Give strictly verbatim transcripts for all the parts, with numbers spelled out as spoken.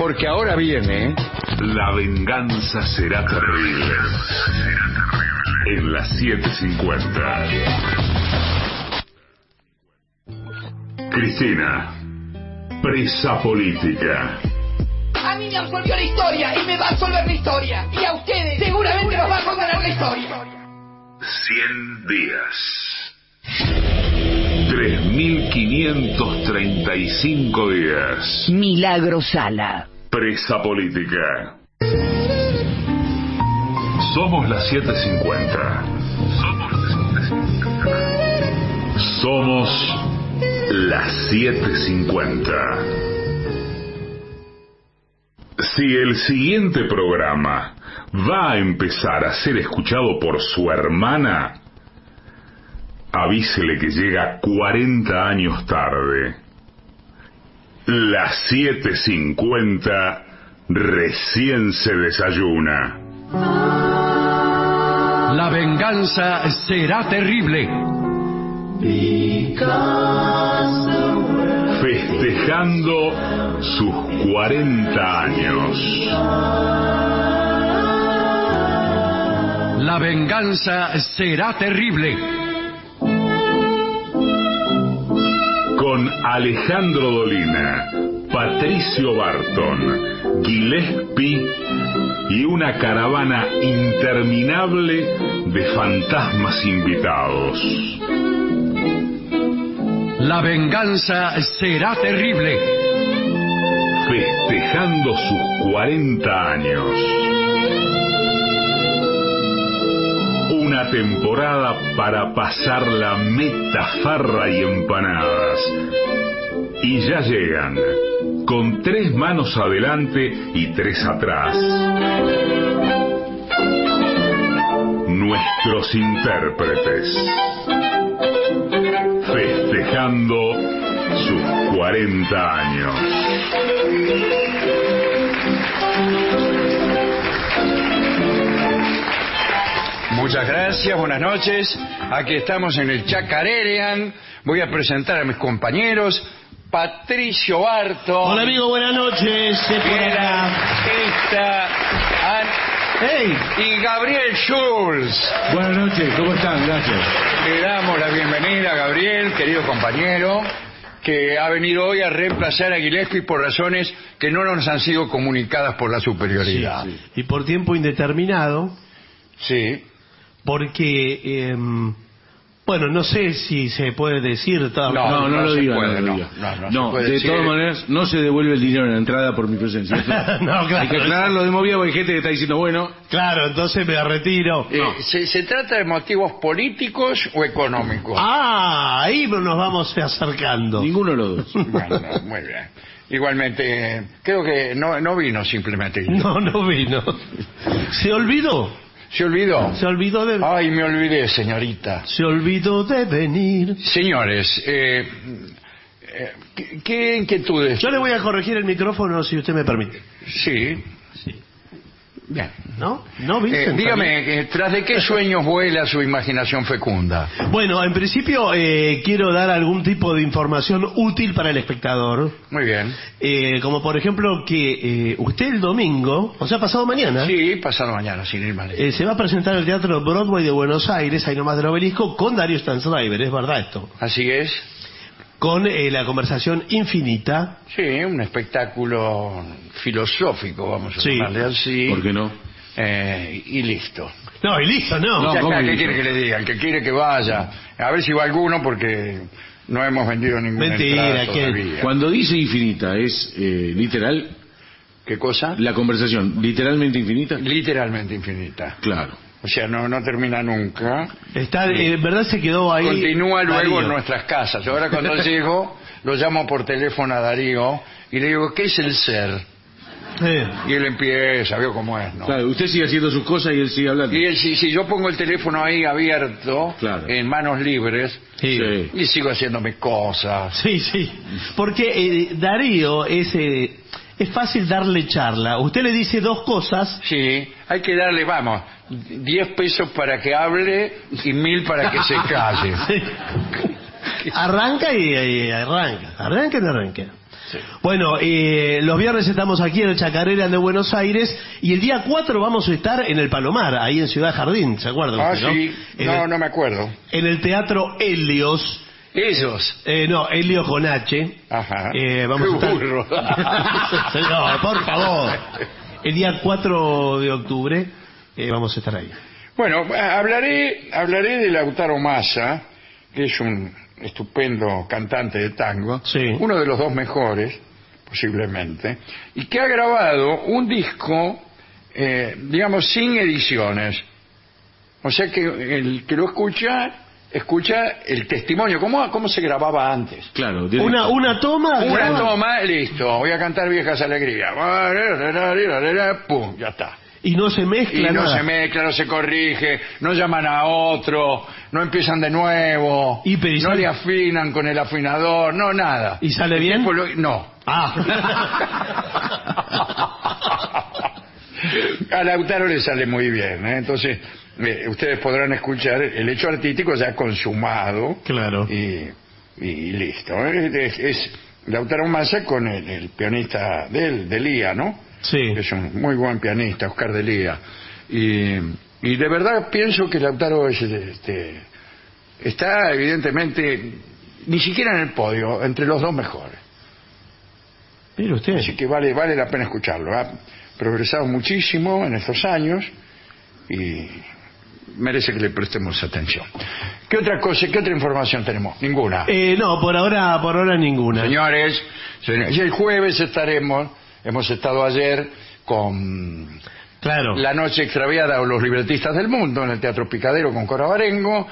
porque ahora viene... La venganza será terrible. En las siete cincuenta. Cristina, presa política. A mí me absolvió la historia y me va a absolver la historia. Y a ustedes seguramente nos va a condenar la historia. Cien días. Tres mil quinientos treinta y cinco días. Milagro Sala. Presa política. Somos las siete cincuenta. Somos las siete cincuenta. Somos las siete cincuenta. Si el siguiente programa va a empezar a ser escuchado por su hermana, avísele que llega cuarenta años tarde. Las siete cincuenta recién se desayuna. La venganza será terrible. Festejando sus cuarenta años. La venganza será terrible. Con Alejandro Dolina, Patricio Barton, Gillespie y una caravana interminable de fantasmas invitados. La venganza será terrible. Festejando sus cuarenta años. Una temporada para pasar la meta, farra y empanadas. Y ya llegan, con tres manos adelante y tres atrás, nuestros intérpretes, festejando sus cuarenta años. Muchas gracias, buenas noches. Aquí estamos en el Chacarerian. Voy a presentar a mis compañeros. Patricio Barton. Hola amigo, buenas noches. Está An... Hey. Y Gabriel Schulz. Buenas noches, ¿cómo están? Gracias. Le damos la bienvenida a Gabriel, querido compañero, que ha venido hoy a reemplazar a Gillespie por razones que no nos han sido comunicadas por la superioridad. Sí, sí. Y por tiempo indeterminado. Sí. Porque, eh, bueno, no sé si se puede decir todo. No, no, no, no lo diga, no, no, no, no, no, no de decir. todas maneras, no se devuelve el dinero en la entrada por mi presencia. No, claro. Hay que aclararlo de movida porque hay gente que está diciendo, bueno... Claro, entonces me retiro. Eh, No. ¿se, ¿Se trata de motivos políticos o económicos? Ah, ahí nos vamos acercando. Ninguno de los dos. Bueno, muy bien. Igualmente, creo que no, no vino simplemente. No, no vino. ¿Se olvidó? ¿Se olvidó? Se olvidó de... Ay, me olvidé, señorita. Se olvidó de venir. Señores, eh, eh, ¿qué, ¿qué inquietudes? Yo le voy a corregir el micrófono si usted me permite. Sí. Sí. Bien. ¿No? ¿No, Vincent? Eh, dígame, eh, ¿tras de qué sueños vuela su imaginación fecunda? Bueno, en principio eh, quiero dar algún tipo de información útil para el espectador. Muy bien. Eh, como por ejemplo que eh, usted el domingo, o sea, pasado mañana, Sí, pasado mañana, sin ir más lejos. eh, se va a presentar el Teatro Broadway de Buenos Aires, ahí nomás del Obelisco, con Darío Stanzreiber, es verdad esto. Así es. Con eh, la conversación infinita. Sí, un espectáculo filosófico, vamos a Sí. llamarle así. ¿Por qué no? Eh, y listo. No, y listo, no. No, Ya ¿cómo está, ¿qué listo? quiere que le diga? El que quiere que vaya. A ver si va alguno porque no hemos vendido ninguna Mentira, entrada que- todavía. Cuando dice infinita, ¿es eh, literal ¿Qué cosa? la conversación? ¿Literalmente infinita? Literalmente infinita. Claro. O sea, no, no termina nunca. Está, eh, en verdad se quedó ahí. Continúa luego Darío. en nuestras casas. Ahora cuando llego, lo llamo por teléfono a Darío y le digo, ¿qué es el ser? Eh, Y él empieza, veo cómo es, ¿no? Claro, usted sigue haciendo sus cosas y él sigue hablando. Y él, si, si yo pongo el teléfono ahí abierto, Claro. en manos libres, sí. Sí. y sigo haciendo mis cosas. Sí, sí. Porque eh, Darío es, eh, es fácil darle charla. Usted le dice dos cosas. Sí, hay que darle, vamos, diez pesos para que hable y mil para que se calle. Sí. Arranca y, y arranca. Arranca y arranca. Sí. Bueno, eh, los viernes estamos aquí en el Chacarera de Buenos Aires y el día cuatro vamos a estar en el Palomar, ahí en Ciudad Jardín, ¿se acuerdan? Ah, usted, sí. En No, el, no me acuerdo. En el Teatro Helios. Esos. Eh, no, Helios con H. Ajá. Eh, vamos Qué a estar... burro. Señor, por favor. El día cuatro de octubre eh, vamos a estar ahí. Bueno, hablaré, hablaré de Lautaro Massa, que es un estupendo cantante de tango, Sí. uno de los dos mejores, posiblemente, y que ha grabado un disco, eh, digamos, sin ediciones. O sea que el que lo escucha, escucha el testimonio, cómo, cómo se grababa antes. Claro, directo. Una, una toma. Una graba- toma, listo, voy a cantar Viejas Alegrías. Pum, ya está. Y no se mezcla Y no nada. se mezcla, no se corrige, no llaman a otro, no empiezan de nuevo, Y pero- y no sale- le afinan con el afinador, no, nada. ¿Y sale El bien? tipo lo- No. Ah. A Lautaro le sale muy bien, ¿eh? Entonces eh, ustedes podrán escuchar el hecho artístico ya consumado. Claro. Y, y listo. ¿eh? Es, es Lautaro Massa con el, el pianista de él, de Lía, ¿no? Sí. Es un muy buen pianista, Oscar de Lía. Y, y de verdad pienso que Lautaro es, este, está evidentemente ni siquiera en el podio, entre los dos mejores. Mire usted. Así que vale, vale la pena escucharlo. Ha progresado muchísimo en estos años y merece que le prestemos atención. ¿Qué otra cosa, qué otra información tenemos? Ninguna. Eh, no, por ahora, por ahora ninguna. Señores, señores, y el jueves estaremos, hemos estado ayer con Claro. La Noche Extraviada o Los Libretistas del Mundo en el Teatro Picadero con Cora Barengo.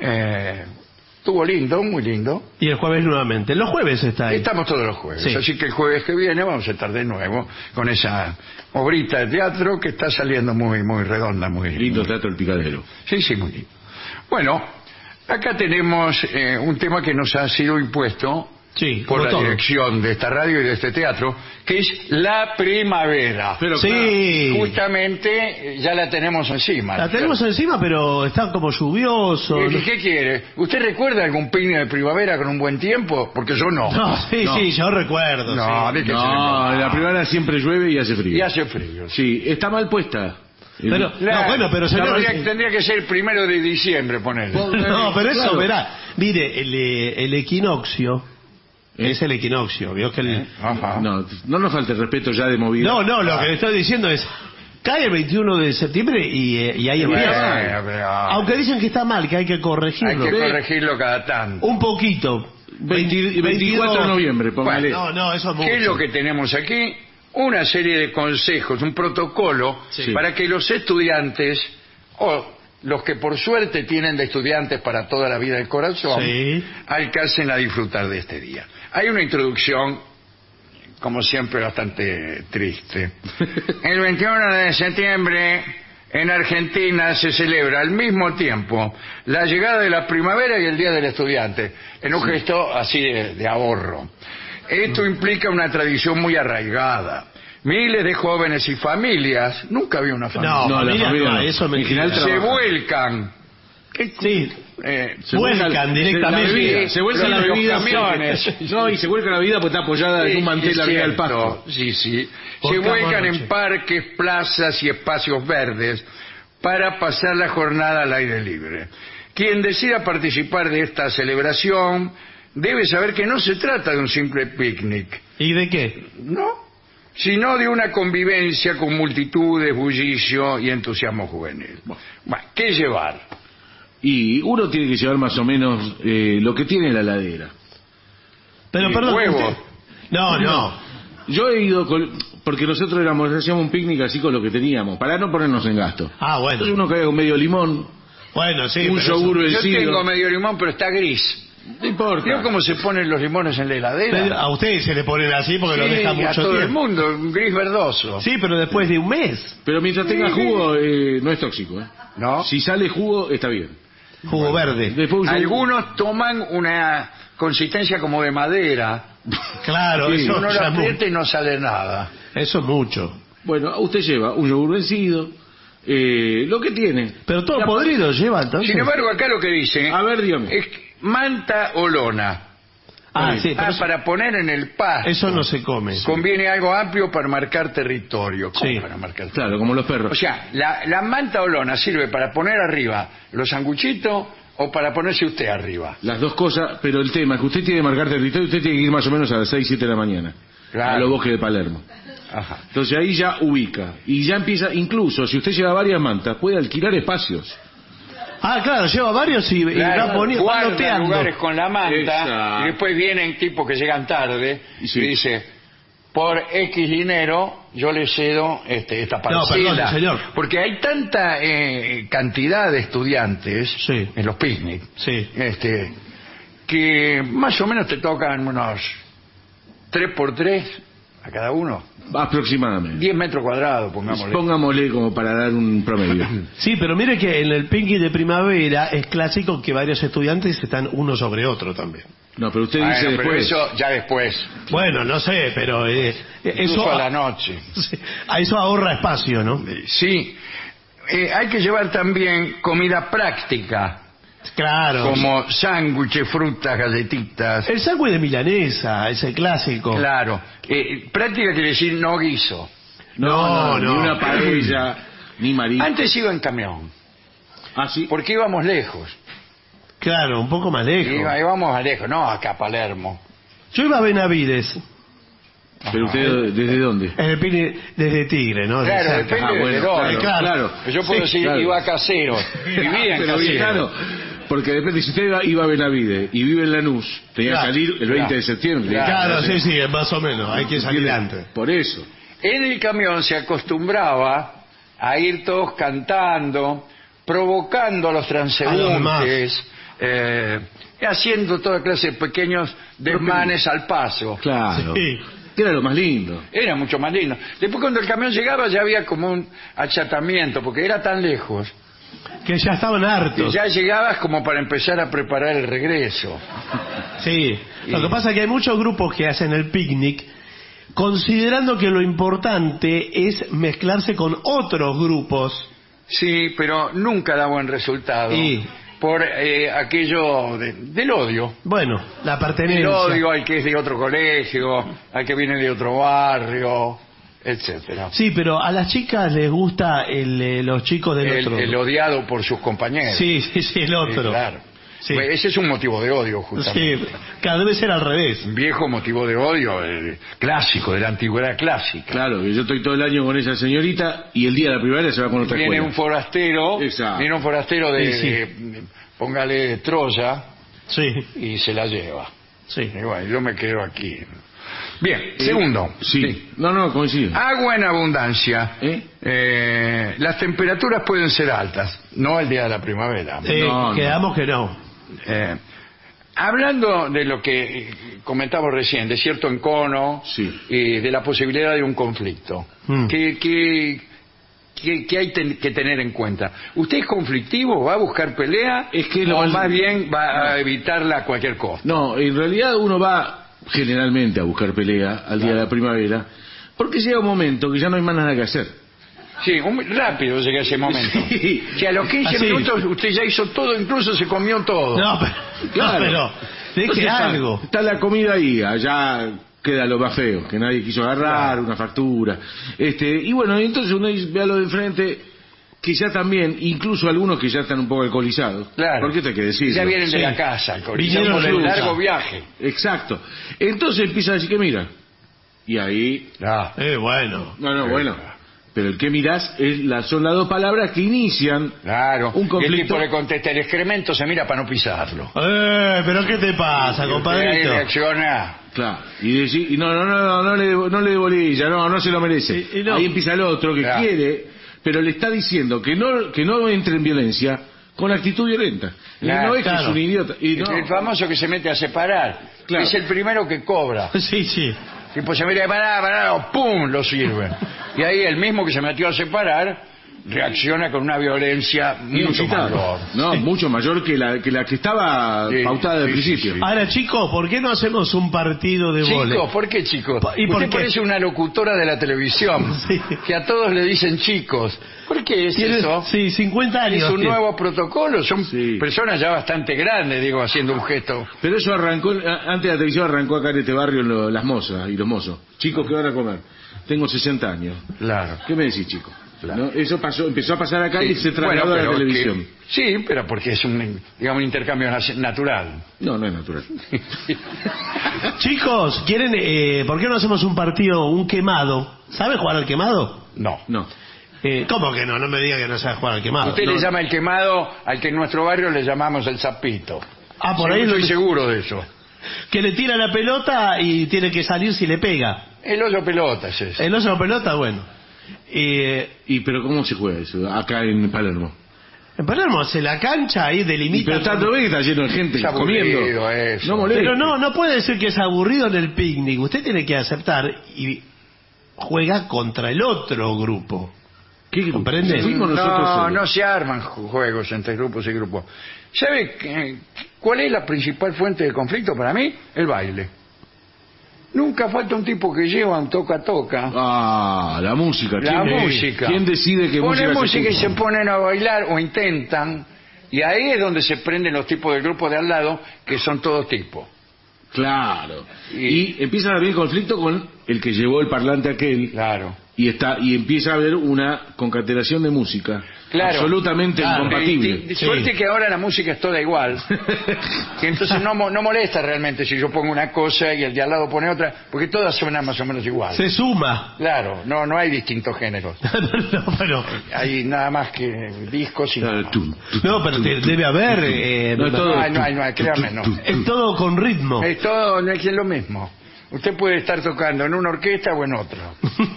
Eh, estuvo lindo, muy lindo. Y el jueves nuevamente. Los jueves está ahí. Estamos todos los jueves, Sí. así que el jueves que viene vamos a estar de nuevo con esa obrita de teatro que está saliendo muy muy redonda, muy Lindo muy- teatro el Picadero. Sí, sí, muy lindo. Bueno, acá tenemos eh, un tema que nos ha sido impuesto Sí, por como la todo. dirección de esta radio y de este teatro, que es la primavera. Pero Sí. Justamente eh, ya la tenemos encima. La tenemos encima, pero está como lluvioso. ¿Y ¿no? ¿Qué quiere? ¿Usted recuerda algún picnic de primavera con un buen tiempo? Porque yo no. No, sí, No. sí, yo recuerdo. No, sí. de que se No, recuerda. la primavera siempre llueve y hace frío. Y hace frío. Sí, está mal puesta. El- Pero- Claro. No, bueno, pero señor- tendría, tendría que ser el primero de diciembre, ponerle. No, pero eso, Claro. verá. Mire, el, eh, el equinoccio ¿Eh? es el equinoccio. ¿Vio que el... Ajá. No, no nos falte respeto ya de movida. No, no, lo que le estoy diciendo es... Cae el veintiuno de septiembre y, eh, y ahí Bueno, empieza. pero Aunque dicen que está mal, que hay que hay corregirlo. que corregirlo cada tanto. Un poquito. veinte veinticuatro de noviembre, póngale. No, no, eso es mucho. ¿Qué es lo que tenemos aquí? Una serie de consejos, un protocolo Sí. para que los estudiantes, o los que por suerte tienen de estudiantes para toda la vida del corazón, Sí. alcancen a disfrutar de este día. Hay una introducción, como siempre, bastante triste. El veintiuno de septiembre en Argentina se celebra al mismo tiempo la llegada de la primavera y el Día del Estudiante, en un gesto así de, de ahorro. Esto implica una tradición muy arraigada. Miles de jóvenes y familias, nunca había una familia, No, No, la familia familia no, no. eso me En general se trabaja. vuelcan. Sí, eh, Se vuelcan vuelca- directamente. la bebida, se vuelca Sí, la los bebida. camiones. No, y se vuelca la bebida porque está apoyada en un mantel es arriba del cierto, pasto. Sí, sí. Por Se cada vuelcan noche. en parques, plazas y espacios verdes para pasar la jornada al aire libre. Quien decida participar de esta celebración debe saber que no se trata de un simple picnic, ¿Y de qué? ¿no? Sino de una convivencia con multitudes, bullicio y entusiasmo juvenil. Bueno, ¿qué llevar? Y uno tiene que llevar más o menos eh, lo que tiene la heladera. Pero Y perdón. huevos. usted- No, no. Yo he ido con... Porque nosotros éramos, hacíamos un picnic así con lo que teníamos, para no ponernos en gasto. Ah, Entonces bueno. uno cae con medio limón, Bueno, sí. un pero yogur eso- Yo vencido. tengo medio limón, pero está gris. No importa. ¿Vio cómo se ponen los limones en la heladera? pero a ustedes se le ponen así porque lo Sí, deja a mucho todo el tiempo. mundo, un gris verdoso. Sí, pero después de un mes. Pero mientras tenga jugo, eh, no es tóxico. ¿eh? ¿No? Si sale jugo, está bien. Jugo verde. Después un yogur- Algunos toman una consistencia como de madera. Claro, Sí, eso, Uno lo ya es mu- aprieta y no sale nada. eso es mucho. Bueno, usted lleva un yogur vencido, eh, lo que tiene. Pero todo La- podrido lleva entonces. Sin embargo, acá lo que dice A ver, dígame. es que manta o lona. Ah, sí, pero Ah, eso, para poner en el pasto. eso no se come. Conviene algo amplio para marcar territorio. ¿Cómo Sí. para marcar territorio? Claro, como los perros. O sea, la, la manta o lona sirve para poner arriba los sanguchitos o para ponerse usted arriba. Las dos cosas, pero el tema es que usted tiene que marcar territorio, usted tiene que ir más o menos a las seis, siete de la mañana. Claro. A los bosques de Palermo. Ajá. Entonces ahí ya ubica. Y ya empieza, incluso si usted lleva varias mantas, puede alquilar espacios. Ah, claro, lleva varios y, y Claro, va poniendo, va guarda loteando. lugares con la manta. Exacto. Y después vienen tipos que llegan tarde y, Sí. dice, por X dinero yo le cedo este, esta parcela. No, perdón, señor. Porque hay tanta eh, cantidad de estudiantes Sí. en los picnic Sí. este, que más o menos te tocan unos tres por tres a cada uno. Aproximadamente. diez metros cuadrados, pongámosle. Pongámosle como para dar un promedio. Sí, pero mire que en el picnic de primavera es clásico que varios estudiantes están uno sobre otro también. No, pero usted Bueno, dice pero después. eso ya después, Bueno, no sé, pero eh, incluso eso, a la noche. sí, a eso ahorra espacio, ¿no? Sí, eh, hay que llevar también comida práctica, Claro. como sándwiches, frutas, galletitas. El sándwich de milanesa, ese clásico. Claro, eh, práctica quiere decir no guiso. No, no. Ni una paella, ni marisco. Antes iba en camión, Ah, sí. porque íbamos lejos. Claro, un poco más lejos. Iba- íbamos a lejos, no acá a Palermo. Yo iba a Benavides, Pero usted, ¿desde dónde? en el picnic desde Tigre, ¿no? De Claro, cerca. depende Ah, de bueno, dónde. claro, claro. Yo puedo Sí, decir claro. iba a Casero, vivía en Pero bien, Casero. claro, porque depende, si usted iba, iba a Benavides y vive en Lanús, tenía Claro, que salir el veinte claro. de septiembre. Claro, sí, sí, más o menos. Hay que salir antes. Por eso. En el camión se acostumbraba a ir todos cantando, provocando a los transeúntes, eh, haciendo toda clase de pequeños desmanes al paso. Claro. Sí. Que era lo más lindo. Era mucho más lindo. Después cuando el camión llegaba ya había como un achatamiento, porque era tan lejos, Que ya estaban que hartos. ya llegabas como para empezar a preparar el regreso. Sí. Lo que pasa es que hay muchos grupos que hacen el picnic considerando que lo importante es mezclarse con otros grupos. Sí, pero nunca da buen resultado. Y- Por eh, aquello de- del odio. Bueno, la El pertenencia. odio al que es de otro colegio, al que viene de otro barrio, etcétera. Sí, pero a las chicas les gusta el, eh, los chicos del El, otro. el odiado por sus compañeros. Sí, sí, sí, el Sí, otro. claro. Sí. Pues ese es un motivo de odio, justamente. Sí, cada debe ser al revés. Un viejo motivo de odio, eh, clásico, de la antigüedad clásica. Claro, que yo estoy todo el año con esa señorita y el día de la primavera se va con otra Viene escuela. un forastero, Exacto. viene un forastero de, Sí, sí. de- póngale Troya, Sí, y se la lleva. sí. Y bueno, yo me quedo aquí. Bien, segundo. Sí. No, no, coincido. Agua en abundancia. ¿Eh? Eh, las temperaturas pueden ser altas, no el día de la primavera. Eh, No, no. quedamos que no. Eh, hablando de lo que eh, comentamos recién, de cierto encono Sí. y de la posibilidad de un conflicto, Mm. ¿qué, qué, qué- qué hay ten- que tener en cuenta? ¿Usted es conflictivo? ¿Va a buscar pelea? Es que lo ¿O más- más bien va a evitarla a cualquier costo? No, en realidad uno va generalmente a buscar pelea al día de la primavera porque llega un momento que ya no hay más nada que hacer. Sí, un- rápido llega ese momento. Sí. Que a los quince Así. minutos usted ya hizo todo, incluso se comió todo. No, pero, Claro. no, pero deje Entonces está- algo. Está la comida ahí, allá queda lo más feo, que nadie quiso agarrar, una factura. Este, y bueno, entonces uno dice, ve a lo de enfrente, que ya también, incluso algunos que ya están un poco alcoholizados. Claro. ¿Por qué te hay que decir? Ya vienen de Sí. la casa, Vinieron Vinieron por el de largo Rusia. viaje. Exacto. Entonces empieza a decir que mira. Y ahí, Ah, Eh, bueno. no, no, Eh, bueno. Pero el que mirás es la, son las dos palabras que inician claro. un Y el conflicto. tipo le contesta, el excremento se mira para no pisarlo. Eh, pero ¿qué te pasa, Y usted ahí compadrito? reacciona. Claro, y decir, y no, no, no, no, no le, no le dé bolilla, no, no se lo merece. Y- y no. Ahí empieza el otro que Claro. quiere, pero le está diciendo que no, que no entre en violencia con actitud violenta. Y Claro, no es que claro. es un idiota. Y no, El famoso que se mete a separar. Claro. Es el primero que cobra. Sí, sí. Tipo se mete a separar, pará, ¡pum! Lo sirve. Y ahí el mismo que se metió a separar reacciona con una violencia mucho Inusitada. mayor. No, mucho mayor que la que la que estaba Sí, pautada de sí, principio. sí, sí. Ahora, chicos, ¿por qué no hacemos un partido de vóley? Chicos, ¿por qué chicos? ¿Y por Usted qué? parece una locutora de la televisión, Sí. que a todos le dicen chicos. ¿Por qué es Tiene- eso? Sí, cincuenta años. Es un tiene. nuevo protocolo, son Sí. personas ya bastante grandes, digo, haciendo un gesto. Pero eso arrancó, a- antes de la televisión arrancó acá en este barrio lo- las mozas y los mozos. Chicos, ¿qué van a comer? Tengo sesenta años. Claro. ¿Qué me decís, chicos? Claro. ¿No? Eso pasó, empezó a pasar acá y Sí, se trasladó bueno, a la pero televisión. que- sí, pero porque es un, digamos, un intercambio nac- natural. No, no es natural. Chicos, ¿quieren, eh, ¿por qué no hacemos un partido, un quemado? ¿Sabe jugar al quemado? No. No. Eh, ¿Cómo que no? No me diga que no sabe jugar al quemado. Usted No. le llama el quemado al que en nuestro barrio le llamamos el zapito. Ah, por ahí Sí, lo- estoy seguro de eso. Que le tira la pelota y tiene que salir si le pega. El hoyo pelota es ese. El oso de pelota, bueno. Eh, ¿Y pero cómo se juega eso acá en Palermo? en Palermo hace la cancha ahí Y delimita. pero tanto ve que está lleno de gente Es aburrido comiendo. eso. No molesta. Pero no, no puede decir que es aburrido en el picnic. Usted tiene que aceptar y juega contra el otro grupo. ¿Qué grupo? ¿Comprende? Fuimos nosotros No, solos. no se arman ju- juegos entre grupos y grupos. ¿Sabe qué- cuál es la principal fuente de conflicto para mí? El baile. Nunca falta un tipo que lleva un toca-toca. Ah, la música. La ¿Quién, música. ¿Quién decide qué Ponen música música y escucha? se ponen a bailar o intentan. Y ahí es donde se prenden los tipos del grupo de al lado, que son todos tipos. Claro. Y- Y, empieza a haber conflicto con el que llevó el parlante aquel. Claro. Y está y empieza a haber una concatenación de música Claro. absolutamente Claro. incompatible. De- de- de Sí. Suerte que ahora la música es toda igual. Que entonces no, mo- no molesta realmente si yo pongo una cosa y el de al lado pone otra, porque todas suenan más o menos igual. Se suma. Claro, no, no hay distintos géneros. no, pero, Hay nada más que discos y Claro, nada. tum, tum, no, pero tum, te- tum, debe haber. tum, tum. eh, No, es todo- No hay, no hay, no hay, créame, no. Es todo con ritmo. Es todo, no es que es lo mismo. Usted puede estar tocando en una orquesta o en otra.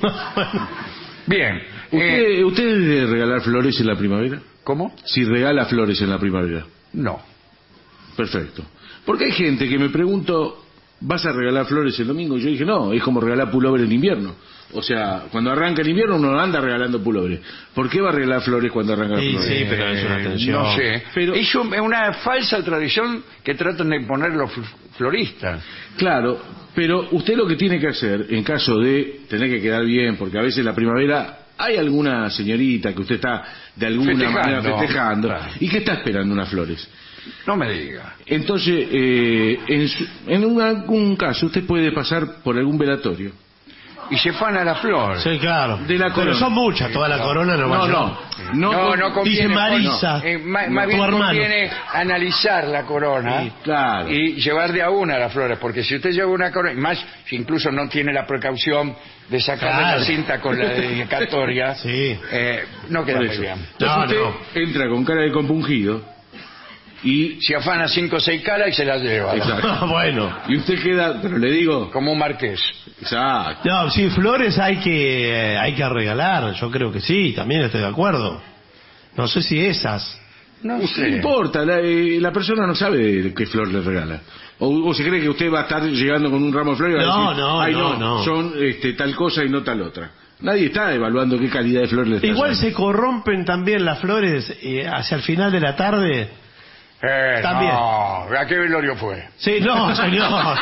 Bien. ¿Usted, eh, ¿Usted es de regalar flores en la primavera? ¿Cómo? Si regala flores en la primavera. No. Perfecto. Porque hay gente que me pregunto, ¿vas a regalar flores el domingo? Y yo dije, no, es como regalar pullover en invierno. O sea, cuando arranca el invierno uno no anda regalando pullovers. ¿Por qué va a regalar flores cuando arranca el Sí, pullover? sí, pero es una Eh, tradición. No sé. Pero- es un- es una falsa tradición que tratan de imponer los fl- floristas. Claro, pero usted lo que tiene que hacer, en caso de tener que quedar bien, porque a veces la primavera hay alguna señorita que usted está de alguna Festejando, manera festejando claro. y que está esperando unas flores. No me diga. Entonces, eh, en, su- en un- algún caso usted puede pasar por algún velatorio. Y se fana la flor. Sí, claro. De la pero corona. son muchas, toda la corona no va No, a no, no, No, con- no conviene. Dice Marisa, no. Eh, ma- no, más tu bien hermano. conviene analizar la corona Sí, claro. y llevar de a una las flores, porque si usted lleva una corona, y más si incluso no tiene la precaución de sacarle Claro. la cinta con la dedicatoria, Sí. eh, no queda Por muy eso. bien. Entonces No, usted entra con cara de compungido y, Si afana cinco o seis calas y se las lleva, Exacto. bueno. y usted queda, pero le digo, como un marqués. exacto. No, sí, flores hay que, hay que regalar. Yo creo que sí, también estoy de acuerdo. No sé si esas. No No sé. importa, la, eh, la persona no sabe qué flor le regala. O, o se cree que usted va a estar llegando con un ramo de flores y va a No, decir, no, ay no, no, no. son este, tal cosa y no tal otra. Nadie está evaluando qué calidad de flor le está Igual dando. se corrompen también las flores eh, hacia el final de la tarde. Eh, También. No, ¿a qué velorio fue? Sí, no, señor.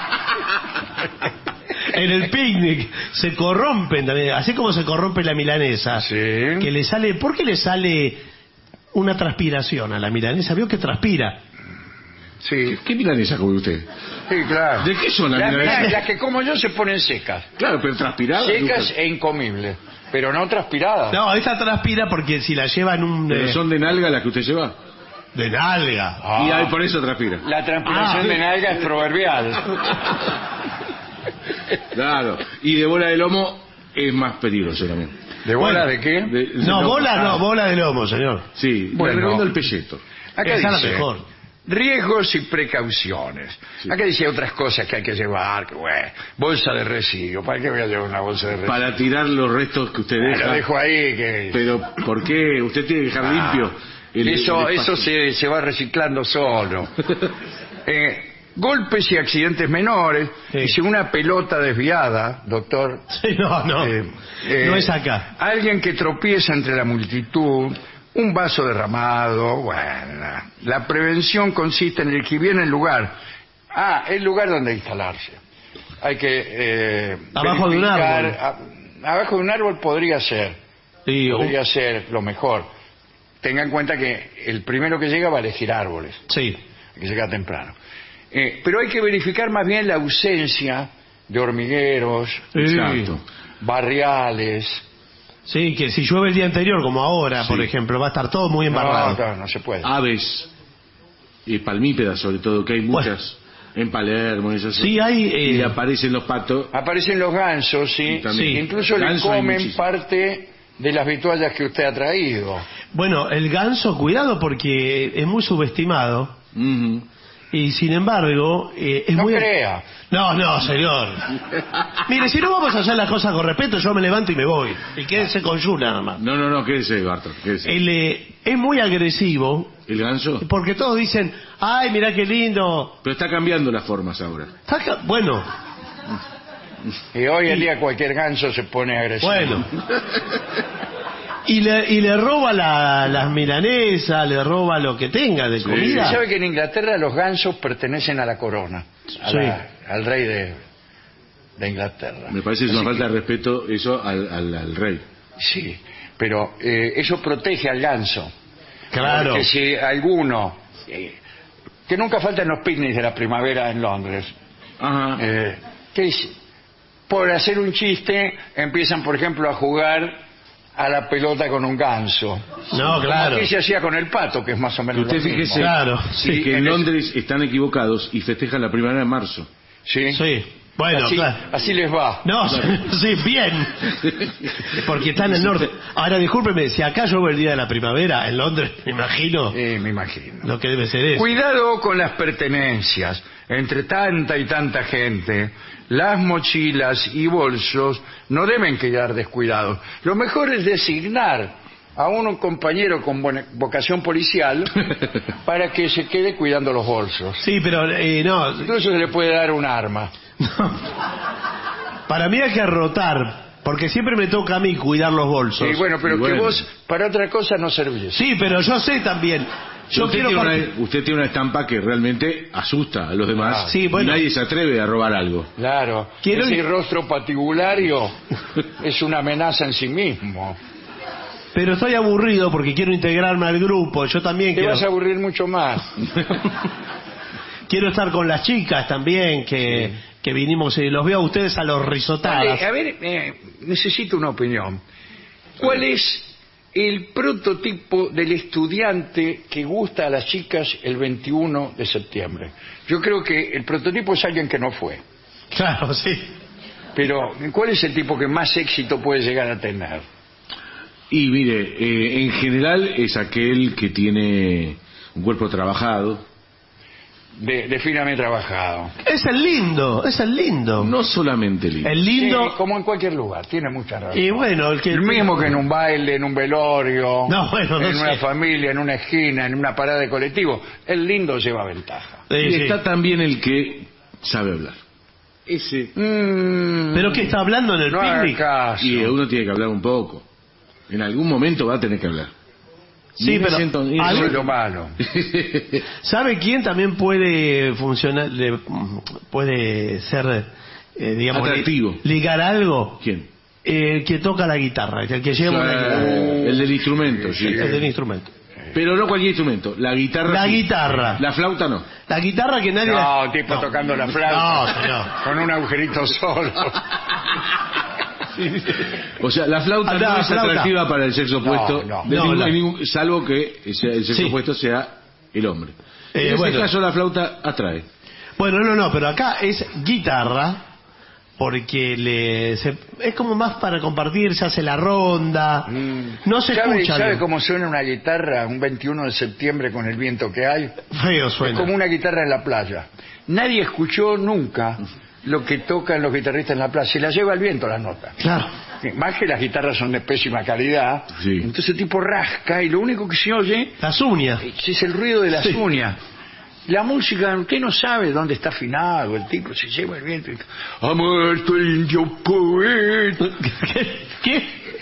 En el picnic se corrompen también, así como se corrompe la milanesa. Sí. Que le sale, ¿por qué le sale una transpiración a la milanesa? Veo que transpira. Sí, ¿Qué milanesa come usted? sí, claro. ¿De qué son las Las milanesas? mías, las que como yo se ponen secas. Claro, pero transpirada. Secas nunca- e incomibles, pero no transpiradas. No, esta transpira porque si la lleva en un Pero eh, son de nalga las que usted lleva. de nalga. Ah. Y ahí por eso transpira. La transpiración Ah. de nalga es proverbial. Claro. Y de bola de lomo es más peligroso también. ¿De bola Bueno, de qué? De- No, bola ah. no, bola de lomo, señor. Sí, Bueno. le recomiendo el pelleto. Acá Esa es la dice, mejor. riesgos y precauciones. Sí. Acá dice otras cosas que hay que llevar, que bueno, bolsa de residuos. ¿Para qué voy a llevar una bolsa de residuos? Para tirar los restos que usted Ah, deja. lo dejo ahí, que... Pero, ¿por qué? Usted tiene que dejar Ah, limpio el, eso el eso espacio. se, se va reciclando solo. Eh, golpes y accidentes menores. Sí. Dice una pelota desviada, doctor. Sí, no, no. Eh, eh, no es acá. Alguien que tropieza entre la multitud, un vaso derramado. Bueno, la prevención consiste en el que viene el lugar. Ah, el lugar donde instalarse. Hay que eh, Abajo de un verificar- árbol. a- abajo de un árbol podría ser. Sí, Podría ser lo mejor. Tenga en cuenta que el primero que llega va a elegir árboles, sí. que llega temprano. Eh, pero hay que verificar más bien la ausencia de hormigueros, Exacto. barriales. Sí, que si llueve el día anterior, como ahora, Sí. por ejemplo, va a estar todo muy No, embarrado. no, no se puede. Aves y palmípedas, sobre todo, que hay muchas en Palermo. Esas, Sí, hay, eh, y aparecen los patos. Aparecen los gansos, sí. Sí, también. Sí. Incluso le Ganso hay comen muchísimo. parte de las vituallas que usted ha traído. Bueno, el ganso, cuidado porque es muy subestimado Ujú. y sin embargo eh, es No muy... crea. No, no, señor. Mire, si no vamos a hacer las cosas con respeto, yo me levanto y me voy. Y quédese con Yu nada más. No, no, no, quédese, Barton, quédese. Él eh, es muy agresivo ¿El ganso? porque todos dicen, ay, mirá qué lindo. Pero está cambiando las formas ahora. Está ca- Bueno, Y hoy en día cualquier ganso se pone agresivo. bueno. Y le, y le roba la- las milanesas, le roba lo que tenga de Sí, comida. ¿sabe que en Inglaterra los gansos pertenecen a la corona? A Sí. la- al rey de, de Inglaterra. Me parece que es una Así falta que- de respeto eso al, al, al rey. Sí, pero eh, eso protege al ganso. Claro. Porque si alguno, eh, que nunca faltan los picnics de la primavera en Londres, Ajá. eh, ¿qué dice? Por hacer un chiste empiezan, por ejemplo, a jugar a la pelota con un ganso. No, claro. Aquí se hacía con el pato, que es más o menos Usted lo mismo. fíjese Claro, sí, sí, que en en Londres están equivocados y festejan la primavera de marzo. ¿Sí? Sí, bueno, así, claro. así les va. No, sí, bien. Porque está en el norte. Ahora, discúlpeme, si acá llueve el día de la primavera, en Londres, me imagino Eh, me imagino. lo que debe ser eso. Cuidado con las pertenencias. Entre tanta y tanta gente, las mochilas y bolsos no deben quedar descuidados. Lo mejor es designar a un compañero con buena- vocación policial para que se quede cuidando los bolsos. Sí, pero eh, no, Incluso se le puede dar un arma. para mí hay que rotar, porque siempre me toca a mí cuidar los bolsos. Sí, bueno, pero Y bueno. que vos para otra cosa no servís. Sí, pero yo sé también. Yo usted, quiero tiene part- una, usted tiene una estampa que realmente asusta a los demás. Ah, sí, bueno. Y nadie se atreve a robar algo. Claro. Quiero- Ese rostro patibulario es una amenaza en sí mismo. Pero estoy aburrido porque quiero integrarme al grupo. Yo también Te quiero, vas a aburrir mucho más. quiero estar con las chicas también, que, que vinimos y los veo a ustedes a los risotadas. Vale, a ver, eh, necesito una opinión. ¿Cuál es el prototipo del estudiante que gusta a las chicas el veintiuno de septiembre? Yo creo que el prototipo es alguien que no fue. Claro, sí. Pero, ¿cuál es el tipo que más éxito puede llegar a tener? Y mire, eh, en general es aquel que tiene un cuerpo trabajado. De, defíname trabajado. Es el lindo, es el lindo. No solamente lindo. El lindo. Sí, como en cualquier lugar, tiene mucha razón. Y bueno, el que. El mismo que en un baile, en un velorio, No, bueno, no en una sé. familia, en una esquina, en una parada de colectivo. El lindo lleva ventaja. Sí, y sí. está también el que sabe hablar. Ese. Mm, ¿Pero qué está hablando en el no haga picnic? caso. Y uno tiene que hablar un poco. En algún momento va a tener que hablar. Sí, Y me pero siento- y algo- Eso es lo malo. ¿Sabe quién también puede funcionar, le- puede ser, eh, digamos, li- Atractivo. ligar algo? ¿Quién? El que toca la guitarra, el que lleva una guitarra, Eh, el del instrumento, sí. el del instrumento. Pero no cualquier instrumento. La guitarra. La sí. guitarra. La flauta no. La guitarra que nadie... la- No, tipo No. tocando la flauta. No, señor. Con un agujerito solo. O sea, la flauta Ah, la no es flauta. atractiva para el sexo opuesto, no. de No, ningún- la- de ningún- salvo que sea- el sexo Sí. opuesto sea el hombre. Eh, en este bueno. caso la flauta atrae. Bueno, no, no, pero acá es guitarra porque le se- es como más para compartir, se hace la ronda, no se Mm. ¿Sabe, escucha. ¿Sabe bien. cómo suena una guitarra un veintiuno de septiembre con el viento que hay? Feo Es suena. como una guitarra en la playa. Nadie escuchó nunca lo que tocan los guitarristas en la playa. Se la lleva el viento las notas. Claro. Más que las guitarras son de pésima calidad. Sí. Entonces el tipo rasca y lo único que se oye Las uñas. es el ruido de las Sí. uñas. La música, usted no sabe dónde está afinado, el tipo se lleva el viento y ha muerto el indio poeta. ¿Qué? ¿Qué?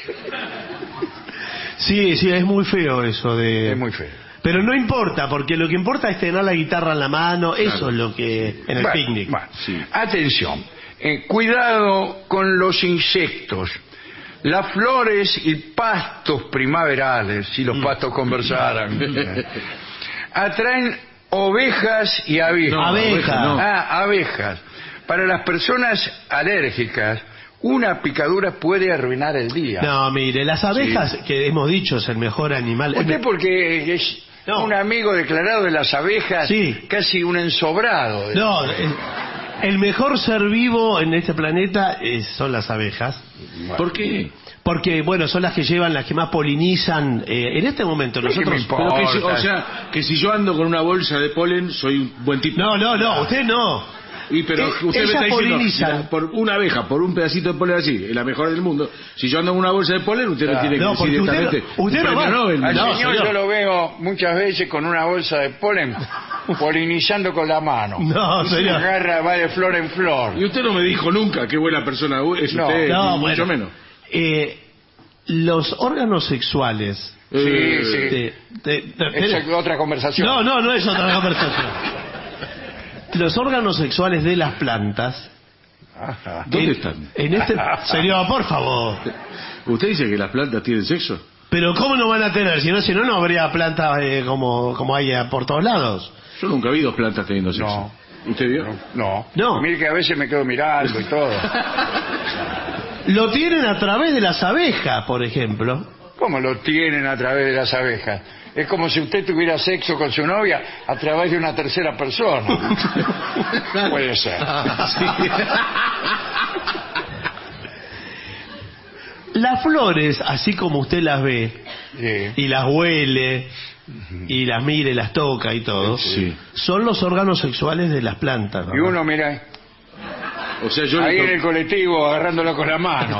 Sí, sí, es muy feo eso de... Es muy feo. Pero no importa, porque lo que importa es tener la guitarra en la mano, claro. Eso es lo que... en el bueno, picnic. Bueno, sí. Atención, eh, cuidado con los insectos. Las flores y pastos primaverales, si los pastos conversaran, atraen ovejas y abejas. No, abejas. No. Ah, abejas. Para las personas alérgicas, una picadura puede arruinar el día. No, mire, las abejas, sí. Que hemos dicho es el mejor animal. Usted porque es no. un amigo declarado de las abejas, sí. Casi un ensobrado. No, el, el mejor ser vivo en este planeta es, son las abejas. Bueno. ¿Por qué? Porque, bueno, son las que llevan, las que más polinizan. Eh, en este momento nosotros... Pero que si, o sea, que si yo ando con una bolsa de polen, soy un buen tipo. No, no, no, usted no. Y pero eh, usted me está diciendo, polinizan. Por una abeja, por un pedacito de polen así, es la mejor del mundo. Si yo ando con una bolsa de polen, usted claro. no tiene que no, decir directamente. Usted, usted no va. Nobel, Al no, señor, señor yo lo veo muchas veces con una bolsa de polen polinizando con la mano. No, y señor. Agarra, va de flor en flor. Y usted no me dijo nunca qué buena persona es no, usted, no, ni bueno, mucho menos. Eh, los órganos sexuales... Sí, eh, sí. De, de, de, es otra conversación. No, no, no es otra conversación. Los órganos sexuales de las plantas... Ajá. ¿Dónde en, están? En este... Señor, por favor. ¿Usted dice que las plantas tienen sexo? Pero ¿cómo no van a tener? Si no, si no, no habría plantas eh, como, como hay eh, por todos lados. Yo nunca vi dos plantas teniendo sexo. No. ¿Usted vio? No. No. Mire que a veces me quedo mirando y todo. Lo tienen a través de las abejas, por ejemplo. ¿Cómo lo tienen a través de las abejas? Es como si usted tuviera sexo con su novia a través de una tercera persona. Puede ser. Las flores, así como usted las ve, Sí. y las huele, y las mire, las toca y todo, Sí. son los órganos sexuales de las plantas, ¿no? Y uno, mira, O sea, yo ahí le en el colectivo agarrándolo con la mano.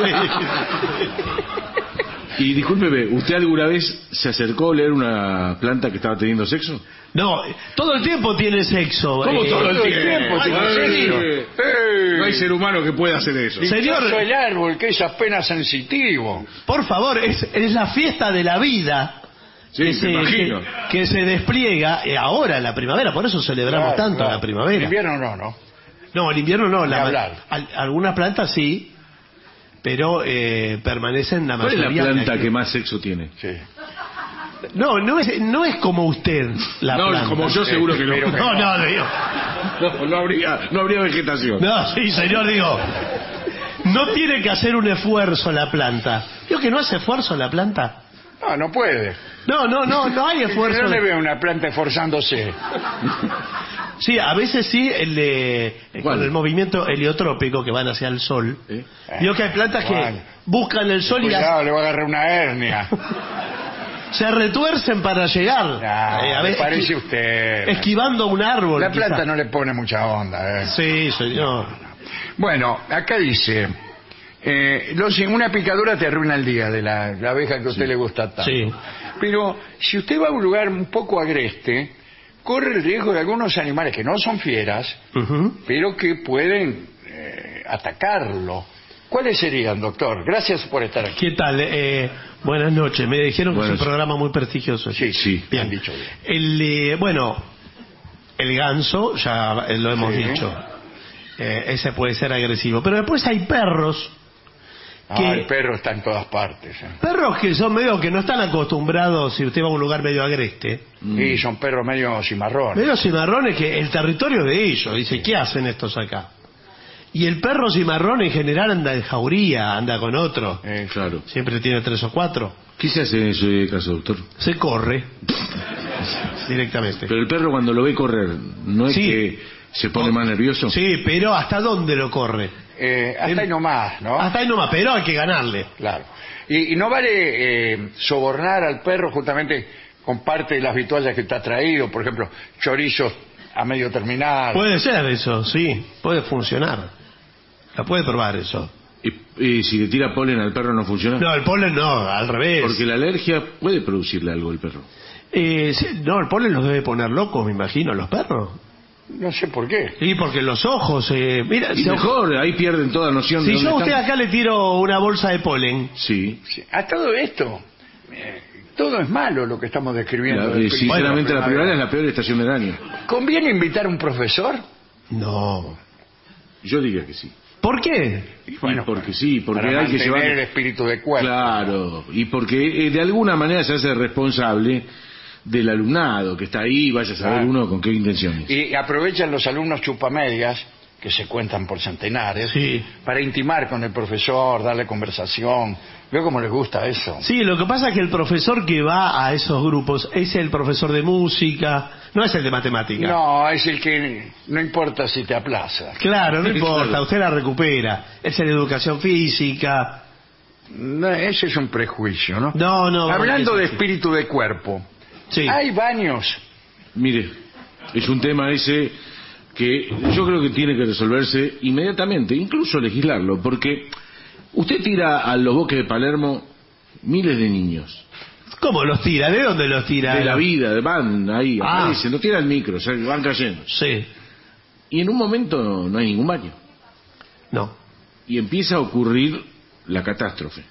Y discúlpeme, ¿usted alguna vez se acercó a leer una planta que estaba teniendo sexo? No, todo el tiempo tiene sexo. ¿Cómo eh, todo el todo el tiempo? tiempo tiene Ay, sexo. sí. ¡Eh! No hay ser humano que pueda hacer eso. Señor- Dichoso el árbol que es apenas sensitivo. Por favor, es, es la fiesta de la vida. Sí, que, me se, imagino. que, que se despliega eh, ahora en la primavera, por eso celebramos Claro, tanto claro. la primavera. En invierno no, ¿no? No, en invierno no. Ni La, hablar. al- algunas plantas sí, pero eh, permanecen la ¿Cuál es mayoría. la planta de- que más sexo tiene? Sí. No, no es, no es como usted la no, planta. como yo seguro que no. Pero- No, no, digo. No, no habría, no habría vegetación. No, sí, señor, digo. No tiene que hacer un esfuerzo la planta. Digo que no hace esfuerzo la planta. No, no puede. No, no, no, no hay esfuerzo. No le veo una planta esforzándose. Sí, a veces sí, el, eh, con ¿Cuál? el movimiento heliotrópico que van hacia el sol. ¿Eh? Digo que hay plantas que Bueno. buscan el sol y las- Cuidado, le va a agarrar una hernia. se retuercen para llegar. No, Eh, a me ver, parece esqui- usted. Esquivando un árbol. La planta quizá. no le pone mucha onda. ¿eh? Sí, señor. Bueno, acá dice, eh, los- una picadura te arruina el día de la, la abeja que a usted le gusta tanto. Sí. Pero si usted va a un lugar un poco agreste, corre el riesgo de algunos animales que no son fieras, Ujú. pero que pueden eh, atacarlo. ¿Cuáles serían, doctor? Gracias por estar aquí. ¿Qué tal? Eh, buenas noches. Me dijeron que Buenas. es un programa muy prestigioso. Sí, sí, Bien. han dicho bien. El, eh, bueno, el ganso, ya eh, lo hemos Sí. dicho. Eh, ese puede ser agresivo. Pero después hay perros. Ah, que- el perro está en todas partes. ¿eh? Perros que son medio que no están acostumbrados, si usted va a un lugar medio agreste. Y son perros medio cimarrones. Medio cimarrones que el territorio de ellos. Dice, ¿qué hacen estos acá? Y el perro cimarrón en general anda en jauría, anda con otro. Eh, Claro. Siempre tiene tres o cuatro. ¿Qué se hace en ese caso, doctor? Se corre directamente. Pero el perro cuando lo ve correr, ¿no es Sí. que se pone más nervioso? Sí, pero ¿hasta dónde lo corre? eh, hasta ahí nomás, ¿no? Hasta ahí nomás, pero hay que ganarle. Claro. Y, y no vale eh, sobornar al perro justamente con parte de las vituallas que está traído, por ejemplo, chorizos a medio terminar. Puede ser eso, sí, puede funcionar. La puede probar eso. ¿Y, y si le tira polen al perro no funciona? No, el polen no, al revés. Porque la alergia puede producirle algo al perro. Eh, sí, no, el polen los debe poner locos, me imagino, los perros. No sé por qué. Sí, porque los ojos... Eh, mira, Y si, mejor, ahí pierden toda noción de si yo a dónde usted están. acá le tiro una bolsa de polen... Sí. Sí, a todo esto, eh, todo es malo lo que estamos describiendo. La- del eh, espíritu sinceramente, de la primavera es la peor estación del año. ¿Conviene invitar a un profesor? No. Yo diría que sí. ¿Por qué? Y porque sí, porque para hay que mantener llevar... el espíritu de cuerpo. Claro, y porque eh, de alguna manera se hace responsable del alumnado que está ahí, vaya a saber Claro. uno con qué intenciones. Y aprovechan los alumnos chupamedias, que se cuentan por centenares, Sí. para intimar con el profesor, darle conversación. Veo cómo les gusta eso. Sí, lo que pasa es que el profesor que va a esos grupos es el profesor de música, no es el de matemática. No, es el que no importa si te aplaza. Claro, no importa, Claro. usted la recupera. Es el de educación física. No, ese es un prejuicio, ¿no? No, no. Hablando de es así. espíritu de cuerpo, Sí. hay baños. Mire, es un tema ese que yo creo que tiene que resolverse inmediatamente, incluso legislarlo, porque usted tira a los bosques de Palermo miles de niños. ¿Cómo los tira? ¿De dónde los tira? De la vida, van ahí, Ah. aparecen, no tira el micro, o sea, van cayendo. Sí. Y en un momento no, no hay ningún baño. No. Y empieza a ocurrir la catástrofe,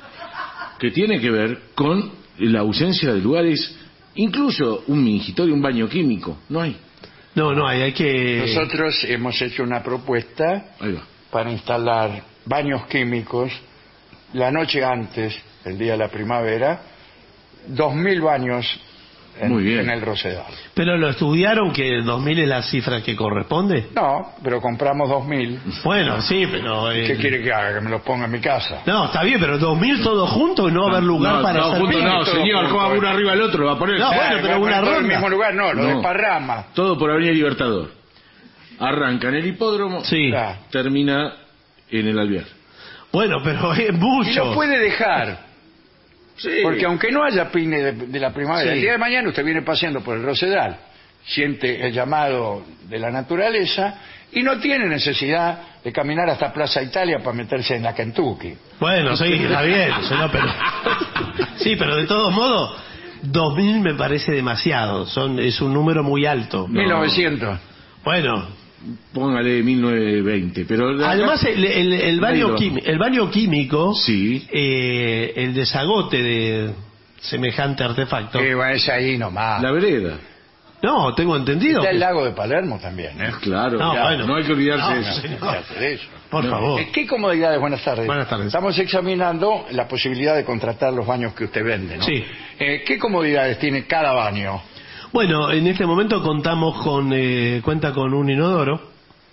que tiene que ver con la ausencia de lugares, incluso un mingitorio, un baño químico, no hay. No, no hay, hay que... Nosotros hemos hecho una propuesta Ahí va. para instalar baños químicos la noche antes, el día de la primavera, dos mil baños en, Muy bien. en el Rosedal. Pero lo estudiaron que dos mil es la cifra que corresponde. No, pero compramos dos mil. Bueno, sí, pero... eh, ¿Qué quiere que haga? Que me los ponga en mi casa. No, está bien, pero dos mil todos juntos no va a haber lugar no, para no, hacer junto picnic. no, todo señor, junto, ¿cómo va eh. uno arriba del otro? Lo va a poner. No, bueno, Ah, pero va una a poner todo en el ronda. mismo lugar, no, lo No. desparrama. Todo por Avenida Libertador. Arranca en el hipódromo, Sí. Ah. termina en el Alvear. Bueno, pero es Y mucho. lo puede dejar. Sí. Porque aunque no haya picnic de, de la primavera, Sí. el día de mañana usted viene paseando por el Rosedal, siente el llamado de la naturaleza y no tiene necesidad de caminar hasta Plaza Italia para meterse en la Kentucky. Bueno, sí, está bien. eso no, pero... Sí, pero de todos modos, dos mil me parece demasiado. Son, es un número muy alto. mil novecientos. Bueno, Póngale mil novecientos veinte. Pero la- además el, el, el, baño, Ahí quimi- el baño químico, Sí. eh, el desagote de semejante artefacto. Que va es ahí nomás. la vereda. No, tengo entendido. Está el que- lago de Palermo también, ¿eh? Claro, No, claro, bueno. no hay que olvidarse No, de eso. señor. Fíjate de eso. Por No. favor. Eh, ¿Qué comodidades? Buenas tardes. Buenas tardes. Estamos examinando la posibilidad de contratar los baños que usted vende, ¿no? Sí. Eh, ¿Qué comodidades tiene cada baño? Bueno, en este momento contamos con, eh, cuenta con un inodoro.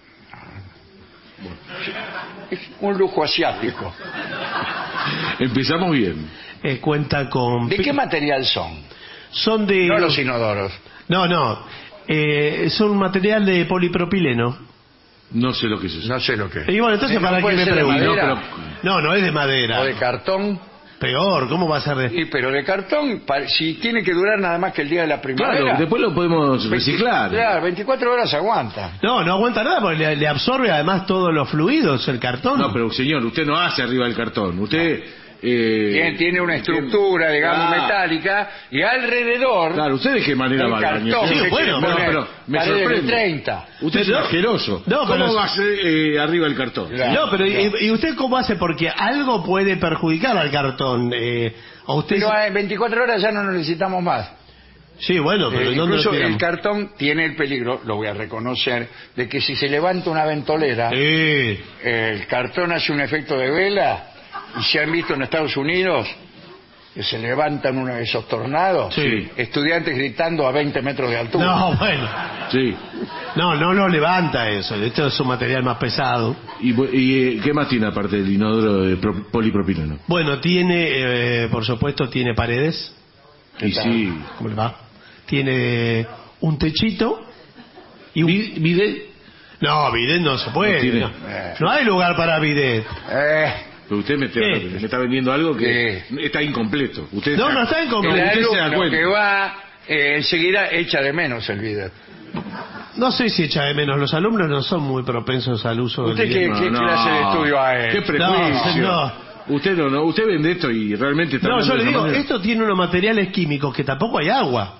Es un lujo asiático. Empezamos bien. eh, cuenta con... ¿De qué material son? Son de... No los inodoros. No, no. Eh, son material de polipropileno. No sé lo que es eso. No sé lo que es. Y bueno, entonces Eh, ¿no para qué puede me ser de pregunto. madera? No, No, no es de madera. O de cartón. Peor, ¿cómo va a ser de...? Sí, pero de cartón, pa- si tiene que durar nada más que el día de la primavera. Claro, después lo podemos reciclar. Claro, veinticuatro horas aguanta. No, no aguanta nada porque le, le absorbe además todos los fluidos el cartón. No, pero señor, usted no hace arriba el cartón. Usted... eh, Tiene, tiene una estructura, digamos, Claro. metálica, y alrededor Claro, usted de qué manera del va al baño. cartón Sí, se bueno, pone pero, pero me paredes de sorprende. treinta. Usted es Pero- asqueroso. No, ¿Cómo pero- va a ser eh, arriba el cartón? Claro. No, pero ¿y, y usted cómo hace? Porque algo puede perjudicar al cartón. Eh, ¿a usted Pero en veinticuatro horas ya no necesitamos más. Sí, bueno, pero Eh, ¿en dónde incluso lo el tiramos? cartón tiene el peligro, lo voy a reconocer, de que si se levanta una ventolera, Sí. eh, el cartón hace un efecto de vela, y se han visto en Estados Unidos que se levantan uno de esos tornados, Sí. estudiantes gritando a veinte metros de altura. No, bueno. Sí. No, no lo levanta eso. Esto es un material más pesado. ¿Y, bu- y, eh, qué más tiene aparte del inodoro de pro- polipropileno? Bueno, tiene, eh, por supuesto, tiene paredes. Y sí. ¿Cómo le va? Tiene un techito y un... Vi- ¿Bidet? No, bidet no se puede. No tiene. No, No hay lugar para bidet. Eh, Pero usted me está, ¿Qué? me está vendiendo algo que está incompleto. Usted No, está- no está incompleto. el usted se da alumno cuenta. que va eh, enseguida echa de menos el bidet. No sé si echa de menos. Los alumnos no son muy propensos al uso ¿Usted del qué, bidet. qué clase de estudio ha Qué hecho? prejuicio. No, no. Usted no, no, usted vende esto y realmente está No, hablando yo le de esa digo, manera. esto tiene unos materiales químicos que tampoco hay agua.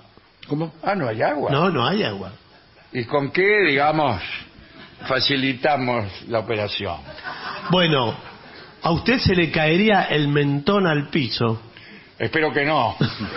¿Cómo? Ah, no hay agua. No, no hay agua. ¿Y con qué, digamos, facilitamos la operación? Bueno, a usted se le caería el mentón al piso. Espero que no.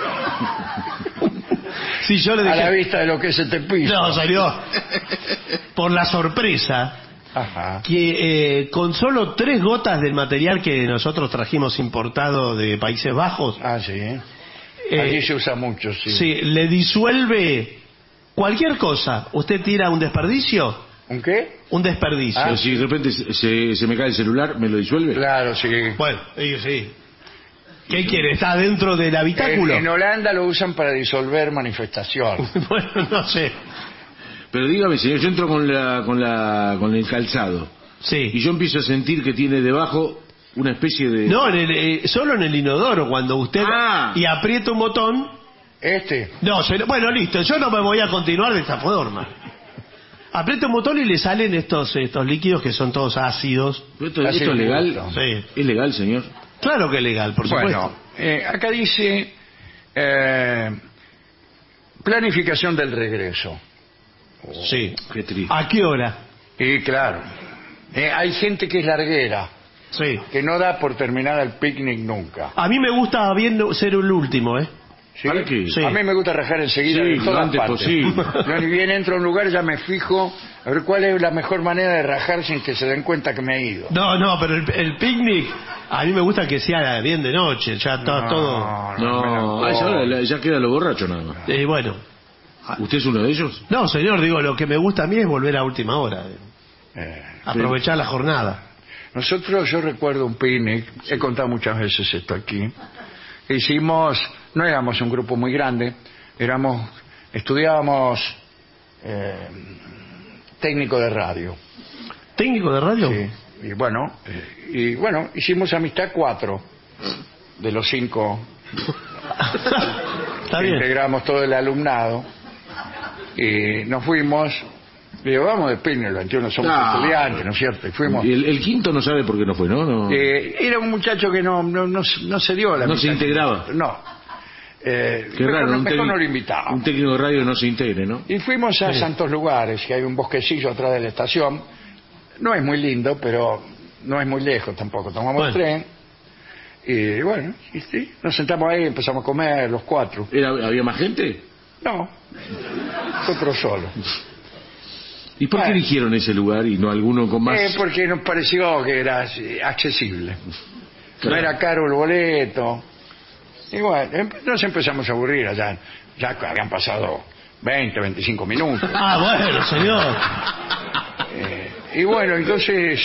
Si yo le A dejé... la vista de lo que es este piso. No, salió por la sorpresa Ajá. que eh, con solo tres gotas del material que nosotros trajimos importado de Países Bajos, Ah, sí. eh, Allí se usa mucho, sí. sí, le disuelve cualquier cosa. Usted tira un desperdicio, ¿Un qué? un desperdicio. Ah, Pero si de repente se, se, se me cae el celular, ¿me lo disuelve? Claro, sí. Bueno, sí, sí. ¿Qué quiere? ¿Está dentro del habitáculo? En, en Holanda lo usan para disolver manifestaciones. Bueno, no sé. Pero dígame, señor, yo entro con la, con la, con el calzado y Sí. yo empiezo a sentir que tiene debajo una especie de... No, en el, eh, solo en el inodoro, cuando usted Ah. y aprieta un botón. Este. No, se- bueno, listo, yo no me voy a continuar de esta forma. Aprieta un botón y le salen estos estos líquidos que son todos ácidos. ¿Esto, Así esto es me legal? gusta. Sí. ¿Es legal, señor? Claro que es legal, por supuesto. Bueno, eh, acá dice eh, planificación del regreso. Sí. Qué triste. ¿A qué hora? Y claro, eh, hay gente que es larguera, Sí. que no da por terminar el picnic nunca. A mí me gusta bien ser el último, ¿eh? ¿Sí? ¿Para qué? Sí. A mí me gusta rajar enseguida Sí, de lo todas antes partes. posible. Yo ni bien entro a un lugar ya me fijo a ver cuál es la mejor manera de rajar sin que se den cuenta que me he ido. No, no, pero el, el picnic, a mí me gusta que sea bien de noche, ya to- No, todo. No, me a la- esa hora la- ya queda lo borracho nada más. Eh, bueno. ¿Usted es uno de ellos? No, señor, digo, lo que me gusta a mí es volver a última hora, eh, Eh, aprovechar la jornada. Nosotros, yo recuerdo un picnic, he contado muchas veces esto aquí, hicimos, no éramos un grupo muy grande, éramos, estudiábamos eh, técnico de radio. ¿Técnico de radio? Sí. Y bueno, eh, y bueno, hicimos amistad cuatro de los cinco Está que bien. integramos todo el alumnado y nos fuimos. Digo, vamos de picnic el veintiuno, somos Ah. estudiantes, ¿no es cierto? Y fuimos. Y el, el quinto no sabe por qué no fue, ¿no? no. Eh, era un muchacho que no, no, no, no se dio a la No se amistad. integraba. No. Eh, Qué mejor raro, no, un, mejor técnico- no lo invitaba. un técnico de radio no se integre, ¿no? Y fuimos a santos lugares, que hay un bosquecillo atrás de la estación. No es muy lindo, pero no es muy lejos tampoco. Tomamos Bueno. el tren y bueno, y sí, nos sentamos ahí, empezamos a comer los cuatro. ¿Era, ¿Había más gente? No, nosotros solos. ¿Y por qué Bueno. eligieron ese lugar y no alguno con más? Eh, porque nos pareció que era eh, accesible. No Claro. era caro el boleto. Y bueno, em- nos empezamos a aburrir allá. Ya habían pasado veinte, veinticinco minutos. Ah, bueno, señor. Eh, y bueno, entonces,